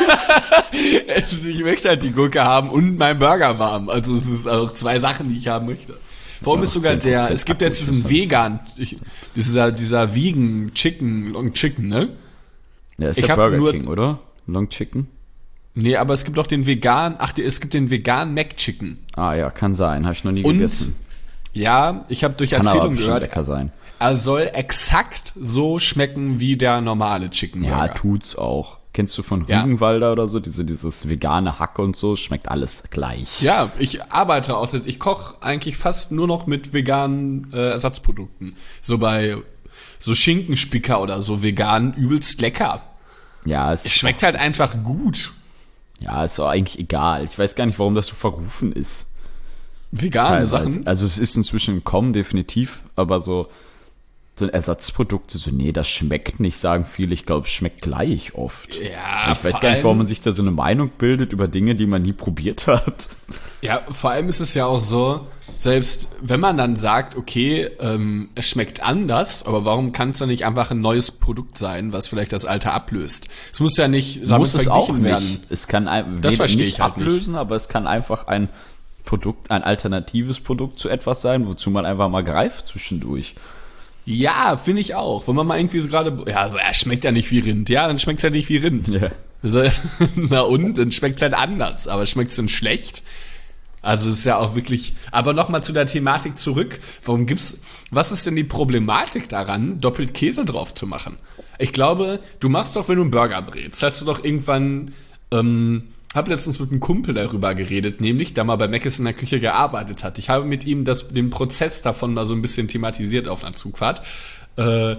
Ich möchte halt die Gurke haben und meinen Burger warm. Also es ist auch zwei Sachen, die ich haben möchte. Vor allem
Ja,
ist sogar
zehn Prozent
der, es gibt jetzt diesen
Akku ist
Vegan, ich, dieser, dieser Vegan Chicken, Long Chicken, ne?
Ja, ist
Ich
der
hab
Burger
nur-
King, oder? Long Chicken?
Nee, aber es gibt auch den vegan, ach, es gibt den vegan Mac Chicken.
Ah ja, kann sein. Habe ich noch nie
Und,
gegessen.
ja, ich habe durch
Kann aber
Erzählung
bestimmt
gehört,
lecker sein.
er soll exakt so schmecken wie der normale Chicken
Ja,
Burger.
tut's auch. Kennst du von
Ja.
Rügenwalder oder so? Diese, dieses vegane Hack und so, schmeckt alles gleich.
Ja, ich arbeite auch jetzt. Ich koche eigentlich fast nur noch mit veganen äh, Ersatzprodukten. So bei so Schinkenspicker oder so vegan, übelst lecker.
Ja, es
Es schmeckt halt einfach gut.
ja, ist auch eigentlich egal. Ich weiß gar nicht, warum das so verrufen ist.
Vegane
Teilweise.
Sachen.
Also es ist inzwischen im Kommen, definitiv, aber so, so Ersatzprodukte, so, nee, das schmeckt nicht, sagen viele. Ich glaube, es schmeckt gleich oft.
Ja,
Ich weiß
vor
gar nicht, warum man
allem-
sich da so eine Meinung bildet über Dinge, die man nie probiert hat.
Ja, vor allem ist es ja auch so, selbst wenn man dann sagt, okay, ähm, es schmeckt anders, aber warum kann es dann nicht einfach ein neues Produkt sein, was vielleicht das alte ablöst? Es muss ja nicht damit
Muss es auch
verglichen
nicht.
werden.
Es kann ein,
Das
weder
verstehe
nicht
ich halt nicht.
ablösen, aber es kann einfach ein Produkt, ein alternatives Produkt zu etwas sein, wozu man einfach mal greift zwischendurch.
Ja, finde ich auch. Wenn man mal irgendwie so gerade, ja, so, er schmeckt ja nicht wie Rind. Ja, dann schmeckt es halt nicht wie Rind.
Ja.
Also, na und, dann schmeckt es halt anders. Aber schmeckt es denn schlecht? Also es ist ja auch wirklich, aber nochmal zu der Thematik zurück. Warum gibt's, was ist denn die Problematik daran, doppelt Käse drauf zu machen? Ich glaube, du machst doch, wenn du einen Burger brätst, hast du doch irgendwann, ähm, habe letztens mit einem Kumpel darüber geredet, nämlich, der mal bei Mc's in der Küche gearbeitet hat. Ich habe mit ihm das, den Prozess davon mal so ein bisschen thematisiert auf einer Zugfahrt. Äh,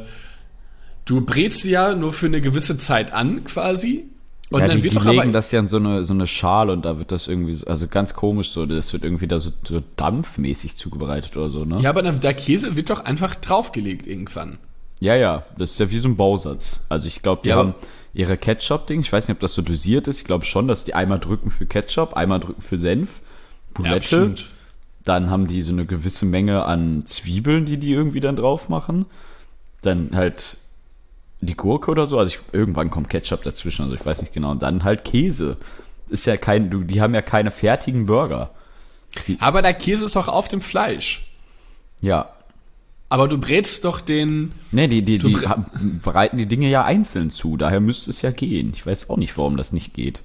du brätst sie ja nur für eine gewisse Zeit an, quasi. Und
ja,
dann
die,
wird
die
doch
legen
aber,
das ja in so eine, so eine Schale und da wird das irgendwie, so, also ganz komisch so, das wird irgendwie da so, so dampfmäßig zubereitet oder so, ne?
ja, aber dann, der Käse wird doch einfach draufgelegt irgendwann.
Ja, ja, das ist ja wie so ein Bausatz. Also ich glaube, die
Ja, aber-
haben ihre Ketchup-Dings, ich weiß nicht, ob das so dosiert ist, ich glaube schon, dass die einmal drücken für Ketchup, einmal drücken für Senf, Bulette,
bestimmt.
dann haben die so eine gewisse Menge an Zwiebeln, die die irgendwie dann drauf machen, dann halt die Gurke oder so, also ich, irgendwann kommt Ketchup dazwischen, also ich weiß nicht genau, und dann halt Käse. Ist ja kein, du, die haben ja keine fertigen Burger.
Aber der Käse ist doch auf dem Fleisch.
Ja.
Aber du brätst doch den.
Nee, die, die,
Du
die
bre-
ha- bereiten die Dinge ja einzeln zu, daher müsste es ja gehen. Ich weiß auch nicht, warum das nicht geht.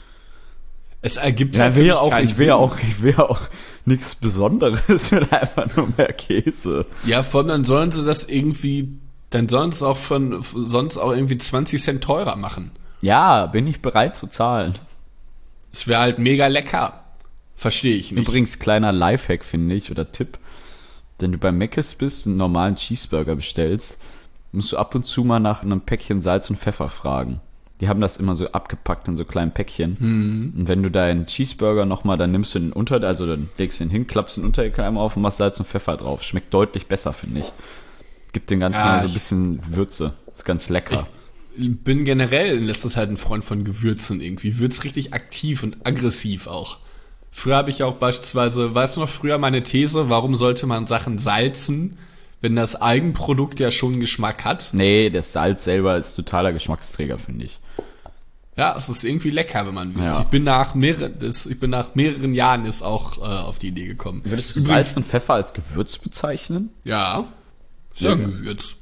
Es ergibt
Ja,
ja
ich
für
will
mich
ja auch,
keinen
ich will ja
Sinn.
auch, ich will ja auch nichts Besonderes, ich will einfach nur mehr Käse.
Ja, vor allem dann sollen sie das irgendwie. Dann sollen sie es auch von sonst auch irgendwie zwanzig Cent teurer machen.
Ja, bin ich bereit zu zahlen.
Es wäre halt mega lecker. Verstehe ich nicht.
Übrigens, kleiner Lifehack, finde ich, oder Tipp. Wenn du bei Mc's bist und einen normalen Cheeseburger bestellst, musst du ab und zu mal nach einem Päckchen Salz und Pfeffer fragen. Die haben das immer so abgepackt in so kleinen Päckchen.
Mhm.
Und wenn du deinen Cheeseburger nochmal, dann nimmst du den unter, also dann legst du den hin, klappst den Unterecke einmal auf und machst Salz und Pfeffer drauf. Schmeckt deutlich besser, finde ich. Gibt dem Ganzen
Ja,
mal so ein
ich-
bisschen Würze. Ist ganz lecker.
Ich bin generell in letzter Zeit ein Freund von Gewürzen irgendwie. Würz richtig aktiv und aggressiv auch. Früher habe ich auch beispielsweise, weißt du noch, früher meine These, warum sollte man Sachen salzen, wenn das Eigenprodukt ja schon Geschmack hat?
Nee, das Salz selber ist totaler Geschmacksträger, finde ich.
Ja, es ist irgendwie lecker, wenn man würzt.
Ja.
Ich bin nach mehreren, das, ich bin nach mehreren Jahren ist auch äh, auf die Idee gekommen.
Würdest du
Übrigens-
Salz und Pfeffer als Gewürz bezeichnen?
Ja. Ist ja ein
Ja.
Gewürz.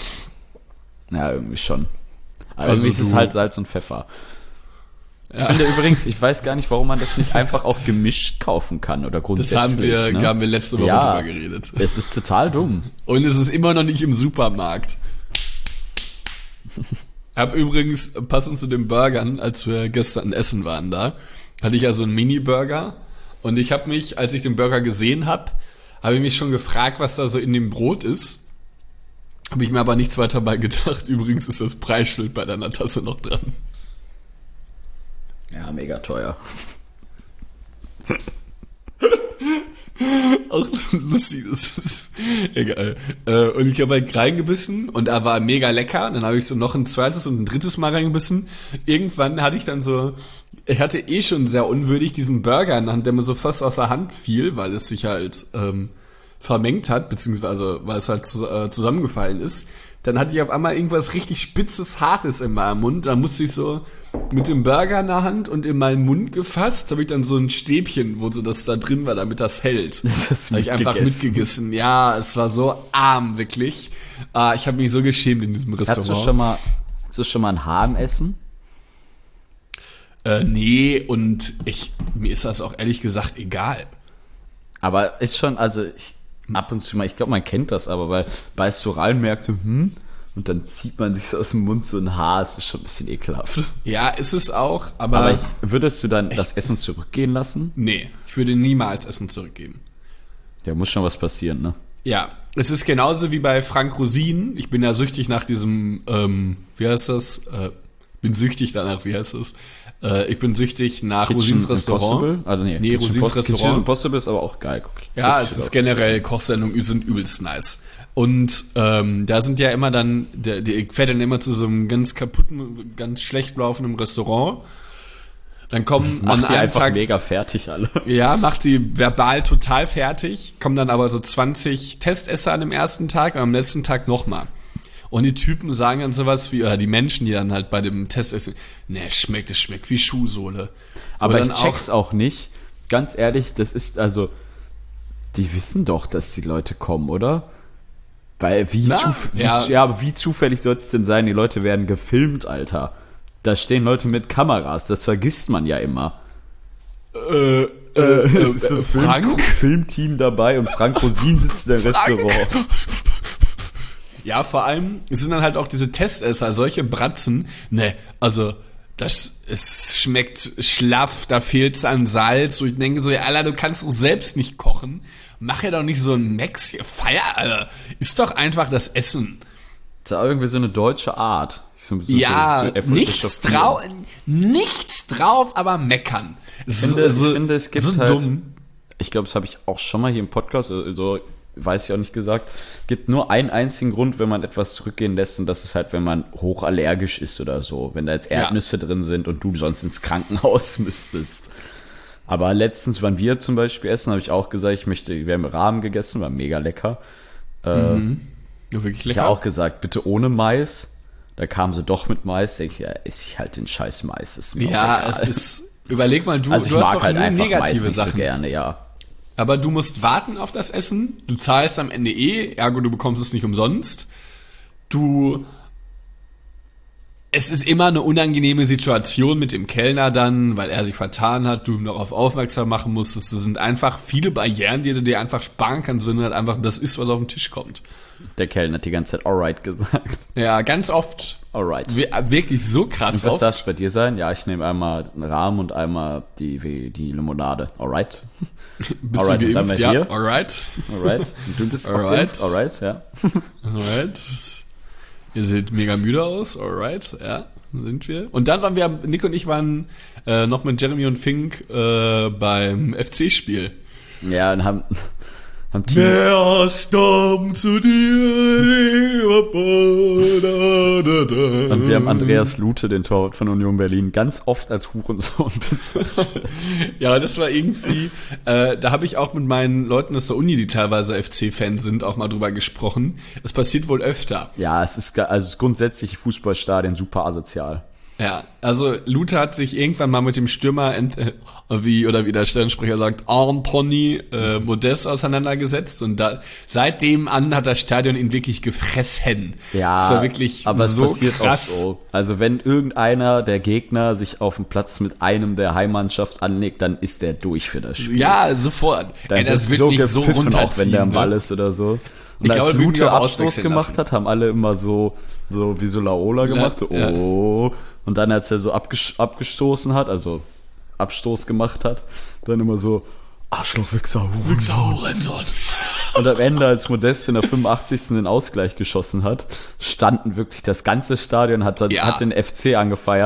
Ja, irgendwie schon. Also,
Also
irgendwie ist es
du-
halt Salz und Pfeffer. Ich
Ja.
finde übrigens, ich weiß gar nicht, warum man das nicht einfach auch gemischt kaufen kann oder
Das
grundsätzlich.
haben wir,
ne?
haben wir letzte Woche
Ja.
drüber geredet.
Es ist total dumm.
Und es ist immer noch nicht im Supermarkt. Hab übrigens, passend zu den Burgern, als wir gestern essen waren da, hatte ich ja so einen Mini-Burger. Und ich habe mich, als ich den Burger gesehen habe, habe ich mich schon gefragt, was da so in dem Brot ist. Habe ich mir aber nichts weiter bei gedacht. Übrigens ist das Preisschild bei deiner Tasse noch dran.
Ja, mega teuer.
Auch lustig, das ist egal. Äh, und ich habe halt reingebissen und er war mega lecker. Und dann habe ich so noch ein zweites und ein drittes Mal reingebissen. Irgendwann hatte ich dann so, ich hatte eh schon sehr unwürdig diesen Burger in der Hand, der mir so fast aus der Hand fiel, weil es sich halt ähm, vermengt hat, beziehungsweise weil es halt zu, äh, zusammengefallen ist. Dann hatte ich auf einmal irgendwas richtig Spitzes, Hartes in meinem Mund. Dann musste ich so mit dem Burger in der Hand und in meinen Mund gefasst, habe ich dann so ein Stäbchen, wo so das da drin war, damit das hält.
Das hast du
habe ich einfach mitgegessen. Ja, es war so arm, wirklich. Ah, ich habe mich so geschämt in diesem Restaurant.
Hast du schon mal, hast du schon mal ein Hahn essen?
Äh, nee, und ich, mir ist das auch ehrlich gesagt egal.
Aber ist schon, also ich ab und zu mal, ich glaube, man kennt das, aber weil beißt du rein, merkst du, hm, und dann zieht man sich so aus dem Mund so ein Haar, das ist schon ein bisschen ekelhaft.
Ja, ist es auch, aber...
Aber ich, würdest du dann das Essen zurückgehen lassen?
Nee, ich würde niemals Essen zurückgeben.
Ja, muss schon was passieren, ne?
Ja, es ist genauso wie bei Frank Rosin. Ich bin ja süchtig nach diesem, ähm, wie heißt das? Äh, bin süchtig danach, wie heißt das? Äh, ich bin süchtig nach
Kitchen
Rosins Restaurant.
Also nee,
nee Rosins
Post-
Restaurant.
Kitchen Impossible ist aber auch geil. Guck,
ja,
guck
es ist generell, Kochsendungen sind übelst nice. Und ähm, da sind ja immer dann, der, der, ich fährt dann immer zu so einem ganz kaputten, ganz schlecht laufenden Restaurant. Dann kommen
macht
an
die
einem
einfach
Tag,
mega fertig alle.
ja, macht sie verbal total fertig, kommen dann aber so zwanzig Testesser an dem ersten Tag und am letzten Tag nochmal. Und die Typen sagen dann sowas wie, oder die Menschen, die dann halt bei dem Test essen, ne, schmeckt, es schmeckt wie Schuhsohle.
Aber
Oder
ich check's auch, auch nicht. Ganz ehrlich, das ist also, die wissen doch, dass die Leute kommen, oder? Weil wie,
Na,
zuf-
ja.
wie ja, aber wie zufällig soll es denn sein, die Leute werden gefilmt, Alter. Da stehen Leute mit Kameras, das vergisst man ja immer.
Äh, äh,
Es ist so
äh,
ein
Frank?
Film- Filmteam dabei und Frank Rosin sitzt im Restaurant.
Ja, vor allem sind dann halt auch diese Testesser, solche Bratzen, ne, also das, es schmeckt schlaff, da fehlt's an Salz, und ich denke so, ja, Alter, du kannst doch selbst nicht kochen, mach ja doch nicht so ein Max hier, feier, Alter, ist doch einfach das Essen.
Das ist irgendwie so eine deutsche Art. So, so,
Ja,
so, so
nichts drauf, nichts drauf, aber meckern.
Ich finde, ich finde, es gibt
so
halt,
dumm.
ich glaube, das habe ich auch schon mal hier im Podcast, also weiß ich auch nicht gesagt, gibt nur einen einzigen Grund, wenn man etwas zurückgehen lässt, und das ist halt, wenn man hochallergisch ist oder so, wenn da jetzt Erdnüsse ja. drin sind und du sonst ins Krankenhaus müsstest. Aber letztens, wann wir zum Beispiel essen, habe ich auch gesagt, ich möchte, wir haben Rahmen gegessen, war mega lecker.
Mhm. Ja, wirklich
Ich
lecker.
habe auch gesagt, bitte ohne Mais. Da kamen sie doch mit Mais. Denke ich, ja, esse ich halt den scheiß Mais. Ist mir
Ja,
auch
es
egal.
ist, überleg mal, du,
Also ich
du hast
mag
doch
halt
nur
einfach
negative
Mais nicht
Sachen.
so gerne, ja.
Aber du musst warten auf das Essen, du zahlst am Ende eh, ergo du bekommst es nicht umsonst. Du, es ist immer eine unangenehme Situation mit dem Kellner dann, weil er sich vertan hat, du ihm darauf aufmerksam machen musstest. Das sind einfach viele Barrieren, die du dir einfach sparen kannst, wenn du halt einfach das isst, was auf den Tisch kommt.
Der Kellner hat die ganze Zeit alright gesagt.
Ja, ganz oft.
Alright.
Wir- Wirklich so krass
Und was
oft.
darf es bei dir sein? Ja, ich nehme einmal einen Rahmen und einmal die, die Limonade. Alright.
Bist
Alright,
du
und dann
geimpft?
bei
Ja,
dir?
alright.
Alright. Und du bist auch
Alright.
geimpft? Alright, ja.
Alright. Ihr seht mega müde aus. Alright, ja, sind wir. Und dann waren wir, Nick und ich waren äh, noch mit Jeremy und Fink äh, beim F C-Spiel.
Ja, und haben, haben Team,
Der Stamm zu dir.
und wir haben Andreas Lute, den Torwart von Union Berlin, ganz oft als Hurensohn bezeichnet.
Ja, das war irgendwie, äh, da habe ich auch mit meinen Leuten aus der Uni, die teilweise F C-Fans sind, auch mal drüber gesprochen. Es passiert wohl öfter.
Ja, es ist, ge- also es ist grundsätzlich Fußballstadien super asozial.
Ja, also Luther hat sich irgendwann mal mit dem Stürmer, ent- äh, wie oder wie der Sternsprecher sagt, Anthony äh, Modest auseinandergesetzt, und da seitdem an hat das Stadion ihn wirklich gefressen.
Ja,
das war wirklich
aber
so
es passiert
krass.
auch so. Also wenn irgendeiner der Gegner sich auf dem Platz mit einem der Heimmannschaft anlegt, dann ist der durch für das Spiel.
Ja, sofort.
Dann
Ey, das
wird
wird nicht so
gepfiffen,
runterziehen.
auch wenn der am
ne?
Ball ist oder so. Und
Ich
als
glaube, würden
Lute
wir auch
Abstoß
auswechseln
gemacht
lassen.
hat, haben alle immer so, so wie so Laola gemacht, so
ja.
oh. Und dann, als er so abges- abgestoßen hat, also Abstoß gemacht hat, dann immer so Arschloch, Wichser,
Wichser, Hurensohn.
Und am Ende, als Modest in der fünfundachtzigsten den Ausgleich geschossen hat, standen wirklich das ganze Stadion, hat,
Ja.
hat den F C angefeiert.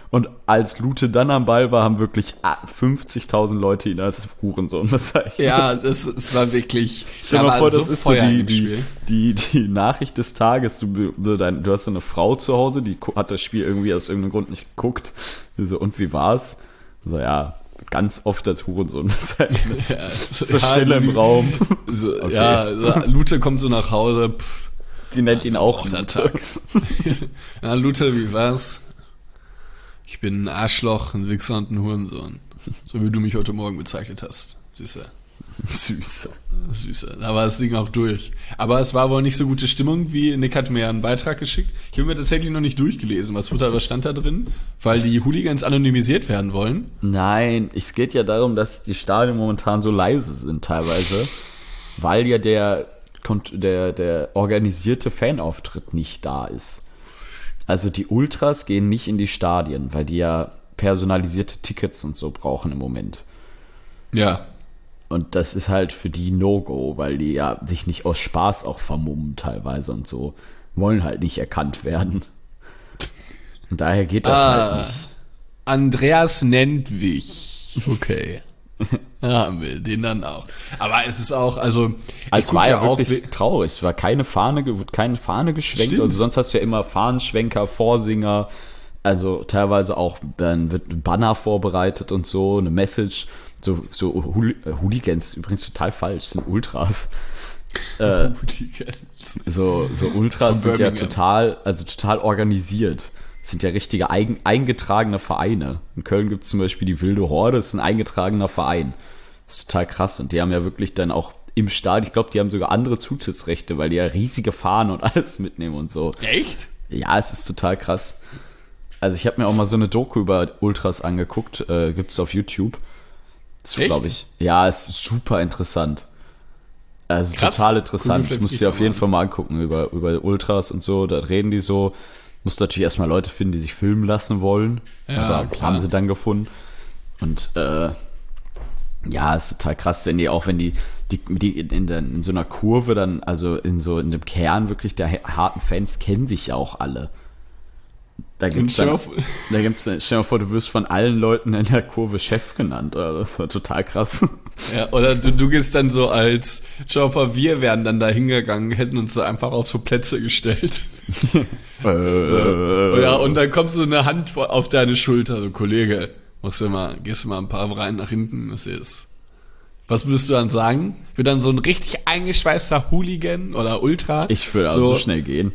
Und als Lute dann am Ball war, haben wirklich fünfzigtausend Leute ihn als Hurensohn bezeichnet.
Ja, das, das war wirklich...
Stell dir mal vor, das so ist so die, die, die, die Nachricht des Tages. Du, so dein, du hast so eine Frau zu Hause, die hat das Spiel irgendwie aus irgendeinem Grund nicht geguckt. So, und wie war's? So, ja, ganz oft als Hurensohn bezeichnet. Ja, so, so ja, Stille im Raum.
So, okay. Ja, so, Lute kommt so nach Hause. Pff,
sie nennt ihn auch
Lute. Tag. Ja, Lute, wie war's? Ich bin ein Arschloch, ein Wichser und ein Hurensohn. So wie du mich heute Morgen bezeichnet hast. Süßer.
Süßer.
Süßer. Da war das Ding auch durch. Aber es war wohl nicht so gute Stimmung, wie Nick hat mir einen Beitrag geschickt. Ich habe mir tatsächlich noch nicht durchgelesen. Was, was stand da drin? Weil die Hooligans anonymisiert werden wollen?
Nein, es geht ja darum, dass die Stadien momentan so leise sind teilweise. Weil ja der, der, der organisierte Fanauftritt nicht da ist. Also die Ultras gehen nicht in die Stadien, weil die ja personalisierte Tickets und so brauchen im Moment.
Ja.
Und das ist halt für die No-Go, weil die ja sich nicht aus Spaß auch vermummen teilweise und so. Wollen halt nicht erkannt werden. Und daher geht das ah, halt nicht.
Andreas nennt mich. Okay. Ja, haben wir den dann auch. Aber es ist auch, also...
Es war ja auch wirklich traurig. Es war keine Fahne, wurde keine Fahne geschwenkt. Stimmt. Also sonst hast du ja immer Fahnenschwenker, Vorsinger. Also teilweise auch, dann wird ein Banner vorbereitet und so, eine Message. So, so Hooligans, übrigens total falsch, sind Ultras. Äh, so, so Ultras sind ja total, also total organisiert. Das sind ja richtige eigen, eingetragene Vereine. In Köln gibt es zum Beispiel die Wilde Horde, das ist ein eingetragener Verein. Das ist total krass. Und die haben ja wirklich dann auch im Stadion, ich glaube, die haben sogar andere Zutrittsrechte, weil die ja riesige Fahnen und alles mitnehmen und so.
Echt?
Ja, es ist total krass. Also ich habe mir auch mal so eine Doku über Ultras angeguckt, äh, gibt es auf YouTube. Glaube ich. Ja, es ist super interessant. Also krass. Total interessant. Ich muss dir auf jeden Fall mal angucken über, über Ultras und so. Da reden die so. Muss natürlich erstmal Leute finden, die sich filmen lassen wollen.
Ja,
aber
klar.
Haben sie dann gefunden. Und äh, ja, es ist total krass, wenn die auch, wenn die, die, die in, der, in so einer Kurve dann, also in so in dem Kern wirklich der harten Fans kennen sich ja auch alle. Da gibt's dann, da gibt's, stell dir mal vor, du wirst von allen Leuten in der Kurve Chef genannt, oder? Das war total krass.
Ja, oder du, du gehst dann so als, schau mal vor, wir wären dann da hingegangen, hätten uns so einfach auf so Plätze gestellt. so. Ja, und dann kommt so eine Hand auf deine Schulter, so Kollege, machst du mal, gehst du mal ein paar rein nach hinten, was ist? Was würdest du dann sagen? Ich würde dann so ein richtig eingeschweißter Hooligan oder Ultra.
Ich würde also so schnell gehen.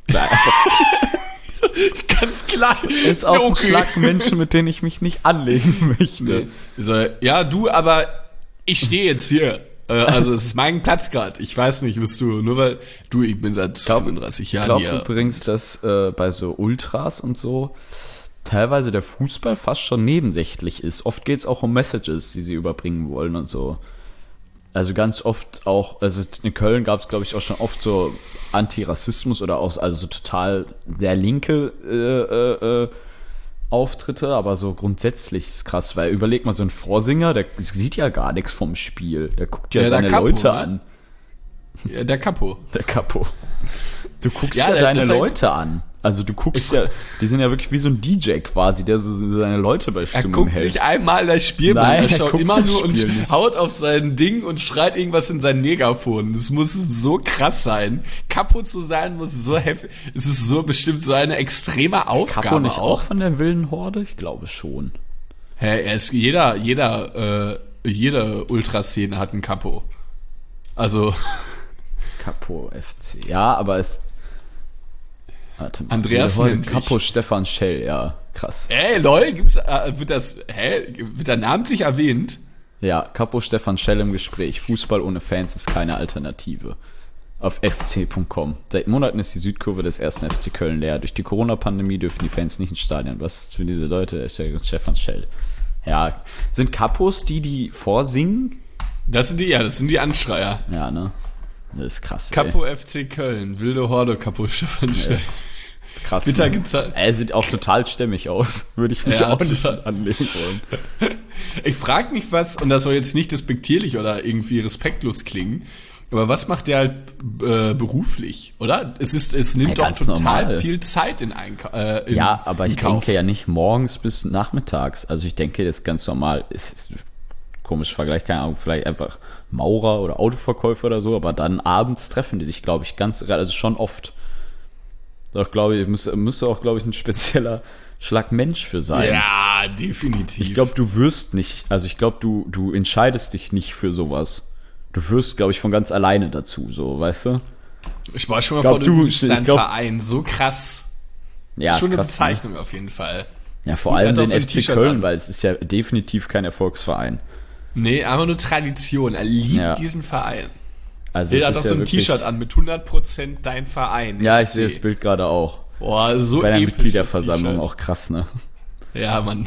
Ganz klar.
Ist auch okay. Ein Schlag Menschen, mit denen ich mich nicht anlegen möchte.
So, ja, du, aber ich stehe jetzt hier. Also es ist mein Platz gerade. Ich weiß nicht, bist du, nur weil du, ich bin seit glaub, fünfunddreißig Jahren hier.
Ich glaube übrigens, dass äh, bei so Ultras und so teilweise der Fußball fast schon nebensächlich ist. Oft geht es auch um Messages, die sie überbringen wollen und so. Also ganz oft auch, also in Köln gab es, glaube ich, auch schon oft so Antirassismus oder auch, also so total sehr linke äh, äh, Auftritte, aber so grundsätzlich ist krass, weil überleg mal, so ein Vorsinger, der sieht ja gar nichts vom Spiel, der guckt ja, ja seine Capo, Leute ne? an.
Ja, der Capo.
Der Capo. Du guckst ja, ja deine Leute halt an. Also du guckst ja, die sind ja wirklich wie so ein D J quasi, der so seine Leute bei Stimmung
hält. Er guckt
hält.
nicht einmal das Spiel, Nein, er schaut immer nur und nicht. haut auf sein Ding und schreit irgendwas in sein Megafon. Das muss so krass sein. Capo zu sein muss so heftig, es ist so bestimmt so eine extreme ist Aufgabe.
Capo nicht auch von der wilden Horde? Ich glaube schon.
Hä, hey, er ist, jeder, jeder, äh, jede Ultraszene hat einen Capo. Also.
Capo F C. Ja, aber es Warte mal.
Andreas nennt
Capo Stefan Schell, ja, krass.
Ey, lol, gibt's, äh, wird das, hä, wird er namentlich erwähnt?
Ja, Capo Stefan Schell im Gespräch. Fußball ohne Fans ist keine Alternative. Auf f c punkt com. Seit Monaten ist die Südkurve des ersten F C Köln leer. Durch die Corona-Pandemie dürfen die Fans nicht ins Stadion. Was ist für diese Leute? Stefan Schell. Ja, sind Capos die, die vorsingen? Das
sind die, ja, das sind die Anschreier.
Ja, ne? Das ist krass.
Capo ey. F C Köln, wilde Horde, Capo Stefan Schell.
Ja, krass.
Ne?
Er sieht auch total stämmig aus. Würde ich mich ja, auch nicht anlegen wollen.
Ich frage mich was, und das soll jetzt nicht despektierlich oder irgendwie respektlos klingen, Aber was macht der halt äh, beruflich, oder? Es ist, es nimmt
Ja,
doch
ganz
total
normal.
viel Zeit in Einkauf. Äh, in,
Ja, aber
im
ich
Kauf.
denke ja nicht morgens bis nachmittags. Also ich denke, das ist ganz normal. Es ist komisch Vergleich, keine Ahnung, vielleicht einfach Maurer oder Autoverkäufer oder so, aber dann abends treffen die sich, glaube ich, ganz, also schon oft. Doch, glaube ich, müsste, müsste auch, glaube ich, ein spezieller Schlag Mensch für sein.
Ja, definitiv.
Ich glaube, du wirst nicht, also ich glaube, du, du entscheidest dich nicht für sowas. Du wirst, glaube ich, von ganz alleine dazu, so, weißt du?
ich war schon mal
glaub,
vor, du
du-
bist
ich
dein
glaub-
Verein. So krass.
Ja,
ist schon eine
krass, ne?
Bezeichnung auf jeden Fall.
Ja, vor
Und er
allem
hat auch
den
so ein
F C
T-Shirt
Köln,
an.
weil es ist ja definitiv kein Erfolgsverein.
Nee, einfach nur Tradition. Er liebt
Ja.
diesen Verein.
Also
Der
es
hat auch
ist ja
so ein
wirklich-
T-Shirt an mit hundert Prozent dein Verein.
Ja,
F
ich
C.
sehe das Bild gerade auch.
Boah, so
Bei der
episch,
Mitgliederversammlung
das
auch krass, ne?
T-Shirt. Ja, Mann.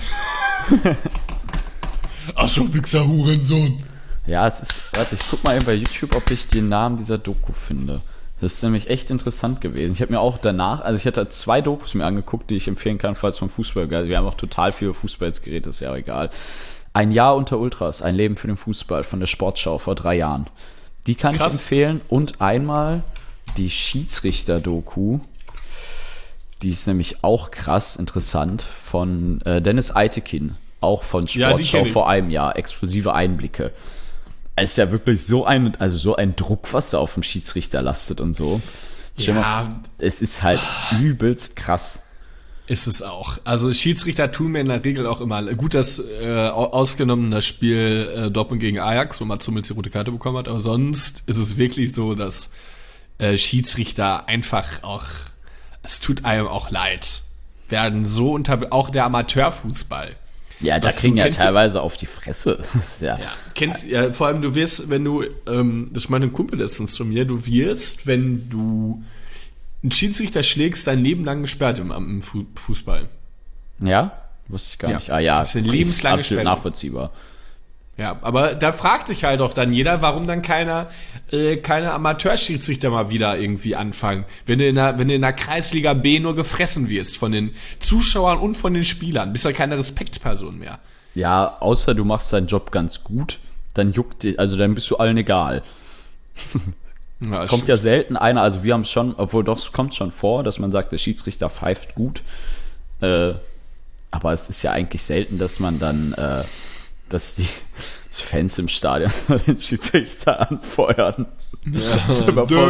Ach so, Wichser, Hurensohn.
Ja, es ist, warte, ich guck mal eben bei YouTube, ob ich den Namen dieser Doku finde. Das ist nämlich echt interessant gewesen. Ich habe mir auch danach, also ich hatte zwei Dokus mir angeguckt, die ich empfehlen kann, falls man Fußball, wir haben auch total viel über Fußball jetzt geredet, ist ja auch egal. Ein Jahr unter Ultras, ein Leben für den Fußball von der Sportschau vor drei Jahren. Die kann
Krass.
ich empfehlen. Und einmal die Schiedsrichter-Doku, die ist nämlich auch krass interessant, von äh, Dennis Eitekin, auch von
Ja, die
Sportschau
kenn ich.
vor einem Jahr, exklusive Einblicke. Es ist ja wirklich so ein, also so ein Druck, was da auf dem Schiedsrichter lastet und so. Stell dir
Ja.
mal, es ist halt übelst krass.
Ist es auch. Also Schiedsrichter tun mir in der Regel auch immer gut, dass äh, au- ausgenommen das Spiel äh, Dortmund gegen Ajax, wo man zumindest die rote Karte bekommen hat, aber sonst ist es wirklich so, dass äh, Schiedsrichter einfach auch, es tut einem auch leid, werden so unter, auch der Amateurfußball.
Ja, da
Was,
kriegen
du
ja
kennst-
teilweise auf die Fresse. Das ist ja,
Ja, kennst ja, vor allem du wirst, wenn du, ähm, das ist meine Kumpel letztens zu mir, du wirst, wenn du einen Schiedsrichter schlägst, dein Leben lang gesperrt im, im Fu- Fußball.
ja? Wusste ich gar
Ja.
nicht. Ah ja,
Das ist eine lebenslange
absolut
Sperre.
nachvollziehbar.
Ja, aber da fragt sich halt auch dann jeder, warum dann keiner, äh, keine Amateurschiedsrichter mal wieder irgendwie anfangen. Wenn du in der, wenn du in der Kreisliga B nur gefressen wirst von den Zuschauern und von den Spielern, bist du ja keine Respektsperson mehr.
Ja, außer du machst deinen Job ganz gut, dann juckt dich, also dann bist du allen egal.
Ja,
Kommt ja selten einer, also wir haben es schon, obwohl doch, es kommt schon vor, dass man sagt, der Schiedsrichter pfeift gut. Äh, aber es ist ja eigentlich selten, dass man dann, äh, dass die Fans im Stadion den Schiedsrichter anfeuern. Stell dir mal vor,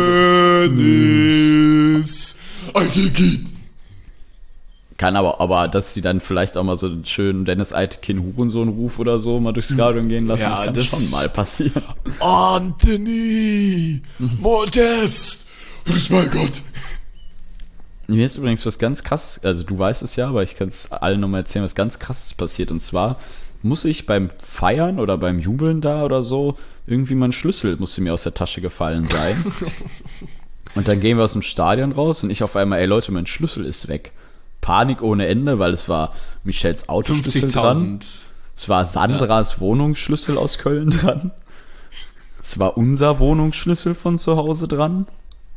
Dennis Eitekin.
kann aber, aber dass die dann vielleicht auch mal so einen schönen Dennis Eitekin Hurensohn-Ruf oder so mal durchs Stadion gehen lassen,
Ja,
das kann
das-
schon mal passieren.
Anthony Modest. Grüß mein Gott.
Mir ist übrigens was ganz krass, also du weißt es ja, aber ich kann es allen nochmal erzählen, was ganz krasses passiert. Und zwar muss ich beim Feiern oder beim Jubeln da oder so, irgendwie mein Schlüssel musste mir aus der Tasche gefallen sein. Und dann gehen wir aus dem Stadion raus und ich auf einmal, ey Leute, mein Schlüssel ist weg. Panik ohne Ende, weil es war Michels Autoschlüssel dran.
fünfzigtausend.
Es war Sandras Wohnungsschlüssel aus Köln dran. Es war unser Wohnungsschlüssel von zu Hause dran.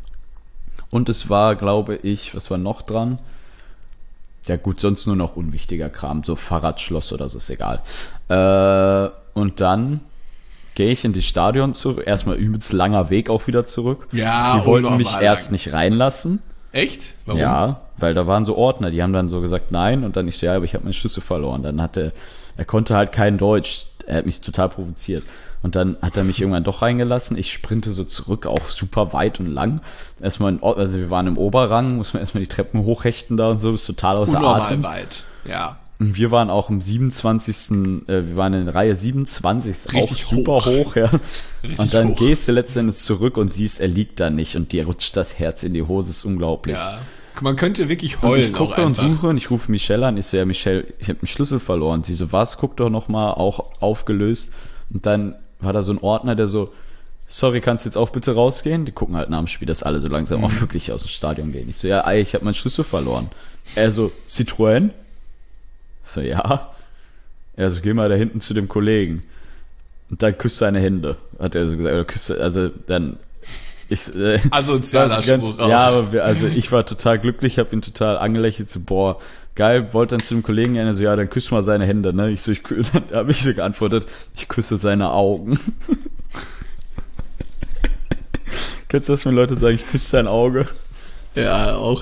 Und es war, glaube ich, was war noch dran? Ja gut, sonst nur noch unwichtiger Kram, so Fahrradschloss oder so, ist egal. Äh, und dann gehe ich in das Stadion zurück, erstmal übelst langer Weg auch wieder zurück.
Ja,
Die wollten
unnormal
mich erst
lang.
nicht reinlassen.
Echt? Warum?
Ja, weil da waren so Ordner, die haben dann so gesagt, nein, und dann ich so, ja, aber ich habe meinen Schlüssel verloren. Dann hatte, er konnte halt kein Deutsch, er hat mich total provoziert. Und dann hat er mich irgendwann doch reingelassen. Ich sprinte so zurück, auch super weit und lang. Erstmal, in, also wir waren im Oberrang, muss man erstmal die Treppen hochhechten da und so, ist total außer
Unnormal
Atem.
weit. Ja.
Und wir waren auch im siebenundzwanzigsten Äh, wir waren in Reihe siebenundzwanzig, auch
Richtig
super
hoch.
hoch, ja.
Richtig
Und dann
hoch.
gehst du letztendlich zurück und siehst, er liegt da nicht und dir rutscht das Herz in die Hose, ist unglaublich.
Ja. Man könnte wirklich
Und
heulen
ich
auch
gucke und
einfach.
suche und ich rufe Michelle an. Ich so, ja, Michelle, ich habe einen Schlüssel verloren. Sie so, was? Guck doch noch mal, auch aufgelöst. Und dann war da so ein Ordner, der so, sorry, kannst du jetzt auch bitte rausgehen? Die gucken halt nach dem Spiel, dass alle so langsam auch wirklich aus dem Stadion gehen. Ich so, ja, ey, ich habe meinen Schlüssel verloren. Er so, Citroën? Ich so, ja. Er so, geh mal da hinten zu dem Kollegen. Und dann küsst seine Hände, hat er so gesagt. Oder küsst, also dann... Ich, äh,
Asozialer
ganz-
Spruch auch.
Ja, aber wir, also ich war total glücklich, habe ihn total angelächelt, so, boah, geil, wollte dann zu dem Kollegen gehen, so, ja, dann küss mal seine Hände, ne? Ich so, ich, kü- dann habe ich so geantwortet, ich küsse seine Augen. Kennst du das, wenn Leute sagen, ich küsse dein Auge?
Ja, auch.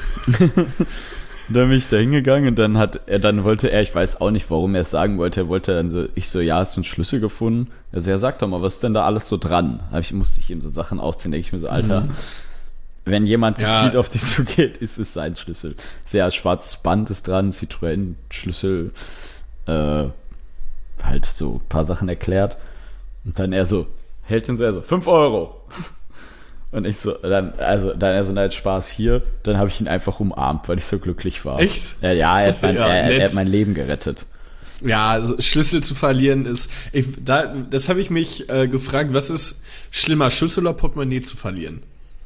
Dann bin ich da hingegangen und dann hat er, dann wollte er, ich weiß auch nicht, warum er es sagen wollte, er wollte dann so, ich so, ja, hast du einen Schlüssel gefunden? Also ja, sag doch mal, was ist denn da alles so dran? Da ich, musste ich ihm so Sachen ausziehen, denke ich mir so, Alter, mhm. wenn jemand gezielt ja. auf dich zugeht, ist es sein Schlüssel. Sehr schwarzes Band ist dran, Citroën-Schlüssel, äh, halt so ein paar Sachen erklärt. Und dann er so, hält ihn so, er so, fünf Euro. Und ich so, dann, also, dann er so, nein, Spaß hier. Dann habe ich ihn einfach umarmt, weil ich so glücklich war.
Echt?
Ja, ja, er hat mein, ja, er, er hat mein Leben gerettet.
Ja, also Schlüssel zu verlieren ist, ich, da, das habe ich mich äh, gefragt, was ist schlimmer, Schlüssel oder Portemonnaie zu verlieren?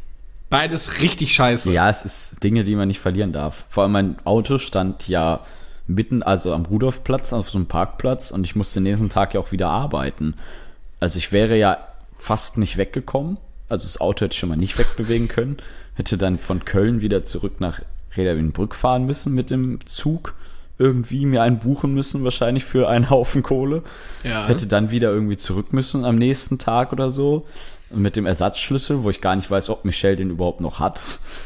Beides richtig scheiße.
Ja, es ist Dinge, die man nicht verlieren darf. Vor allem mein Auto stand ja mitten, also am Rudolfplatz, auf so einem Parkplatz und ich musste den nächsten Tag ja auch wieder arbeiten. Also ich wäre ja fast nicht weggekommen. Also das Auto hätte ich schon mal nicht wegbewegen können. Hätte dann von Köln wieder zurück nach Reda Wiedenbrück fahren müssen mit dem Zug. Irgendwie mir einen buchen müssen, wahrscheinlich für einen Haufen Kohle. Ja. Hätte dann wieder irgendwie zurück müssen am nächsten Tag oder so. Mit dem Ersatzschlüssel, wo ich gar nicht weiß, ob Michelle den überhaupt noch hat.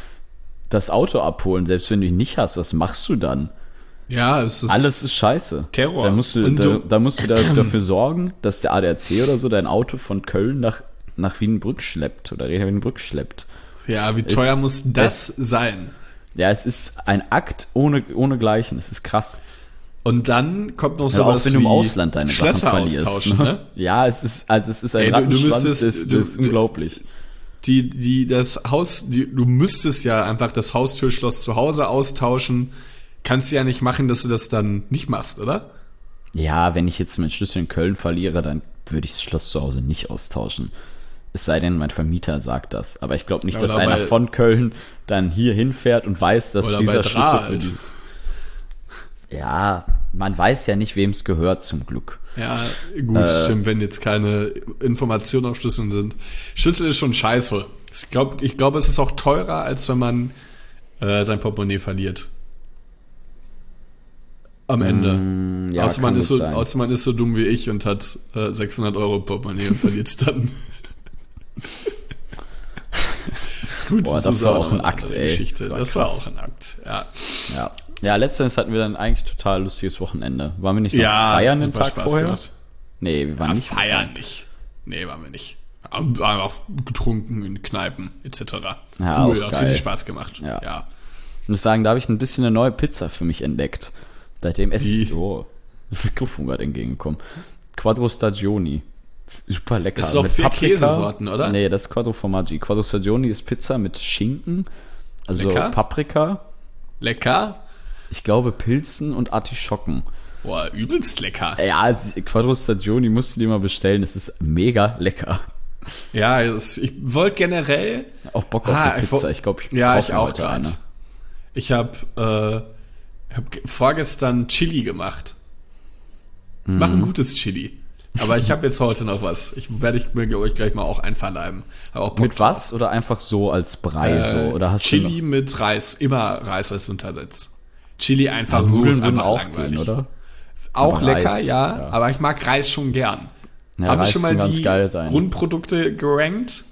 Das Auto abholen, selbst wenn du ihn nicht hast, was machst du dann?
Ja, es ist
alles ist scheiße.
Terror.
Da musst du, da, da musst du da, dafür sorgen, dass der A D A C oder so dein Auto von Köln nach nach Wiedenbrück schleppt oder Reda Wiedenbrück schleppt.
Ja, wie teuer es, muss das
es,
sein?
Ja, es ist ein Akt ohne, ohne Gleichen. Es ist krass.
Und dann kommt noch
ja,
sowas
auch wenn
wie
du im Ausland deine
Schlösser
Sachen verlierst.
austauschen,
Ne?
Ne?
Ja, es ist, also es ist ein
Ey, du,
Rattenschwanz,
du müsstest,
das, das
du,
ist unglaublich.
Die, die, das Haus, die, du müsstest ja einfach das Haustürschloss zu Hause austauschen. Kannst du ja nicht machen, dass du das dann nicht machst, oder?
Ja, wenn ich jetzt meinen Schlüssel in Köln verliere, dann würde ich das Schloss zu Hause nicht austauschen. Es sei denn, mein Vermieter sagt das. Aber ich glaube nicht,
oder
dass einer
bei,
von Köln dann hier hinfährt und weiß, dass dieser Schlüssel für dieses... Ja, man weiß ja nicht, wem es gehört, zum Glück.
Ja, gut, äh, stimmt, wenn jetzt keine Informationen auf Schlüsseln sind. Schlüssel ist schon scheiße. Ich glaube, ich glaub, es ist auch teurer, als wenn man äh, sein Portemonnaie verliert. Am Ende. Mm, ja, außer, man ist so, außer man ist so dumm wie ich und hat äh, sechshundert Euro Portemonnaie und verliert es dann. Gut,
Boah, das, das war auch ein Akt, ey.
Geschichte. Das war, das war auch ein Akt, ja.
Ja, ja, letztens hatten wir dann eigentlich total lustiges Wochenende. Waren wir nicht noch
ja,
feiern den Tag
Spaß
vorher?
Gemacht.
Nee, wir waren
ja,
nicht.
Feiern nicht. Nee, waren wir nicht. Einfach getrunken in Kneipen et cetera.
Ja,
cool,
auch
hat
geil.
richtig Spaß gemacht.
Ja.
ja.
Ich muss sagen, da habe ich ein bisschen eine neue Pizza für mich entdeckt. Seitdem esse ich... Oh, das Mikrofon gerade entgegengekommen. Quattro Stagioni. Super lecker.
Das ist auch vier Käsesorten, oder?
Nee, das ist Quattro Formaggi. Quattro Stagioni ist Pizza mit Schinken, also
lecker.
Paprika.
Lecker.
Ich glaube Pilzen und Artischocken.
Boah, übelst lecker.
Ja, Quattro Stagioni musst du dir mal bestellen. Es ist mega lecker.
Ja, das, ich wollte generell...
Auch Bock auf ah, eine Pizza. Ich glaube, ich
Ja, ich auch gerade. Ich habe äh, hab vorgestern Chili gemacht. Ich mache ein gutes Chili. Aber ich habe jetzt heute noch was. Ich werde ich mir euch gleich mal auch einverleiben. Auch
mit was? Oder einfach so als Brei?
Äh,
so? Oder hast
Chili
du
mit Reis. Immer Reis als Untersatz. Chili einfach
ja,
so
ist
einfach
auch
langweilig.
Gehen, oder?
Auch
aber
lecker,
Reis,
ja,
ja.
Aber ich mag Reis schon gern.
Ja,
Haben wir
Reis
schon mal
kann
die
ganz geil sein.
Grundprodukte gerankt?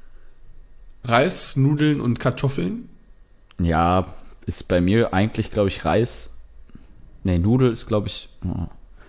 Reis, Nudeln und Kartoffeln?
Ja, ist bei mir eigentlich, glaube ich, Reis. Nee, Nudel ist, glaube ich... Oh.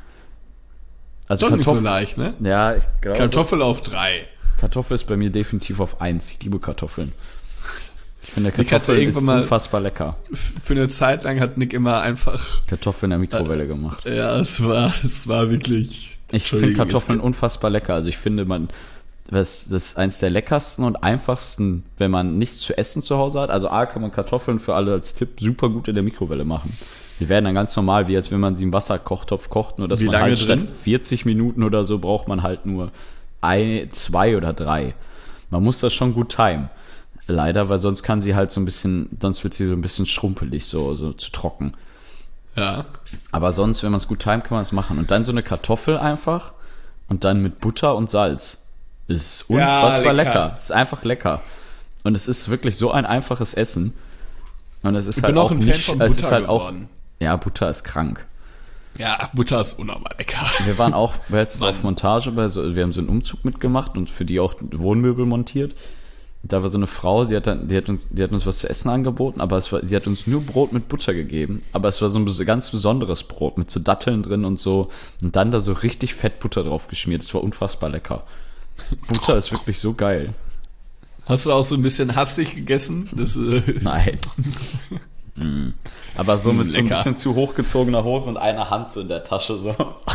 Also
Doch
Kartoffel,
nicht so leicht, ne?
Ja, ich glaube...
Kartoffel auf drei.
Kartoffel ist bei mir definitiv auf eins. Ich liebe Kartoffeln. Ich finde,
Nick
Kartoffeln ist unfassbar lecker.
Für eine Zeit lang hat Nick immer einfach...
Kartoffeln in der Mikrowelle gemacht.
Ja, es war, es war wirklich...
Ich finde Kartoffeln unfassbar lecker. Also ich finde, man... Das, das ist eins der leckersten und einfachsten, wenn man nichts zu essen zu Hause hat. Also A, kann man Kartoffeln für alle als Tipp super gut in der Mikrowelle machen. Die werden dann ganz normal, wie als wenn man sie im Wasserkochtopf kocht, nur dass
wie
man
lange
halt statt
drin?
vierzig Minuten oder so braucht man halt nur ein, zwei oder drei. Man muss das schon gut timen. Leider, weil sonst kann sie halt so ein bisschen, sonst wird sie so ein bisschen schrumpelig, so, so zu trocken.
Ja.
Aber sonst, wenn man es gut timet, kann man es machen. Und dann so eine Kartoffel einfach und dann mit Butter und Salz. Ist unfassbar
Ja,
lecker.
lecker.
Ist einfach lecker. Und es ist wirklich so ein einfaches Essen. Und es ist
Ich
halt
bin auch
auch
ein Fan
nicht,
von
es
Butter
ist halt auch,
geworden.
ja, Butter ist krank.
Ja, Butter ist unnormal lecker.
Wir waren auch jetzt
Mann.
auf Montage, bei so, wir haben so einen Umzug mitgemacht und für die auch Wohnmöbel montiert. Da war so eine Frau, die hat, dann, die hat, uns, die hat uns was zu essen angeboten, aber es war, sie hat uns nur Brot mit Butter gegeben. Aber es war so ein bes- ganz besonderes Brot mit so Datteln drin und so. Und dann da so richtig fett Butter drauf geschmiert. Das war unfassbar lecker. Butter ist wirklich so geil.
Hast du auch so ein bisschen hastig gegessen? Das, äh
Nein. mm. Aber so mit so ein
Lecker.
bisschen zu hochgezogener Hose und einer Hand so in der Tasche so.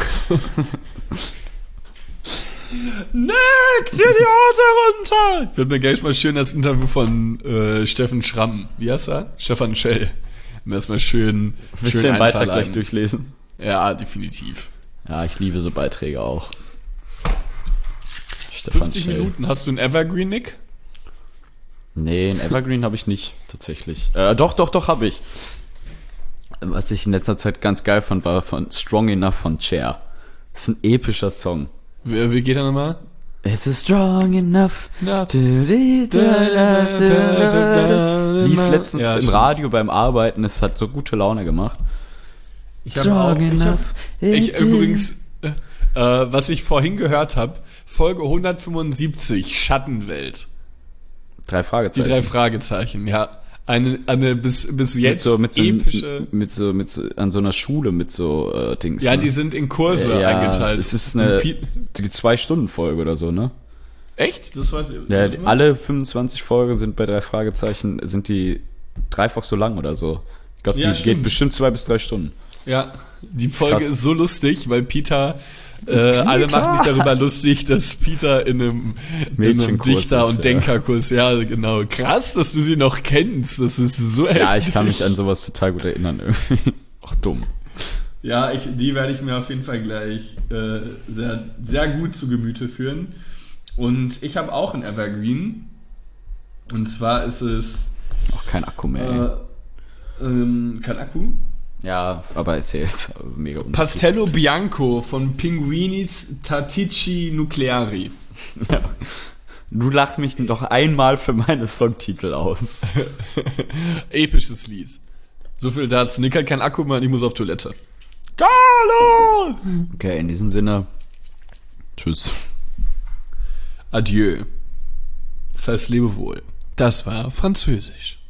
Nick, zieh die Hose runter! Ich würde mir gleich mal schön das Interview von äh, Steffen Schramm, wie heißt er? Stefan Schell. Mir erstmal schön,
Willst du
schön
den Beitrag
einverleiben.
gleich durchlesen?
Ja, definitiv.
Ja, ich liebe so Beiträge auch. Stefan
fünfzig
Schell.
Minuten, hast du ein Evergreen, Nick?
Nee, ein Evergreen habe ich nicht, tatsächlich. Äh, doch, doch, doch, habe ich. Was ich in letzter Zeit ganz geil fand, war von Strong Enough von Cher. Das ist ein epischer Song.
Wie, wie geht er nochmal?
It's a strong enough.
Ja.
Lief letztens
Ja,
im
stimmt.
Radio beim Arbeiten, es hat so gute Laune gemacht.
Ich habe auch, ich hab, ich übrigens, äh, was ich vorhin gehört habe, Folge hundertfünfundsiebzig, Schattenwelt.
Drei
Die
Fragezeichen.
drei Fragezeichen, ja. Eine, eine bis, bis
mit
jetzt
so, mit so,
epische...
mit so, mit so, an so einer Schule mit so äh, Dings.
Ja,
ne?
die sind in Kurse
ja,
eingeteilt.
Es ist eine
Pi-
die Zwei-Stunden-Folge oder so, ne?
Echt? Das weiß ich.
Ja, die, alle fünfundzwanzig Folgen sind bei drei Fragezeichen, sind die dreifach so lang oder so. Ich glaube, die
Ja,
geht
stimmt.
bestimmt zwei bis drei Stunden.
Ja, die Folge
krass.
ist so lustig, weil Peter, äh, alle machen sich darüber lustig, dass Peter in einem, in einem
Mädchenkurs
Dichter-
ist,
und
ja.
Denkerkurs, ja, genau. Krass, dass du sie noch kennst. Das ist so
Ja,
heftig.
ich kann mich an sowas total gut erinnern irgendwie. Ach, dumm.
Ja, ich, die werde ich mir auf jeden Fall gleich äh, sehr, sehr gut zu Gemüte führen. Und ich habe auch ein Evergreen. Und zwar ist es
Auch kein Akku mehr.
äh, ähm, kein Akku.
Ja, aber erzähl's. Mega unlustig.
Pastello Bianco von Pinguinis Tattici Nucleari.
Ja. Du lachst mich doch einmal für meine Songtitel aus.
Episches Lied. So viel dazu. Nick hat kein Akku mehr und ich muss auf Toilette. Carlo!
Okay, in diesem Sinne. Tschüss.
Adieu. Das heißt, lebe wohl. Das war Französisch.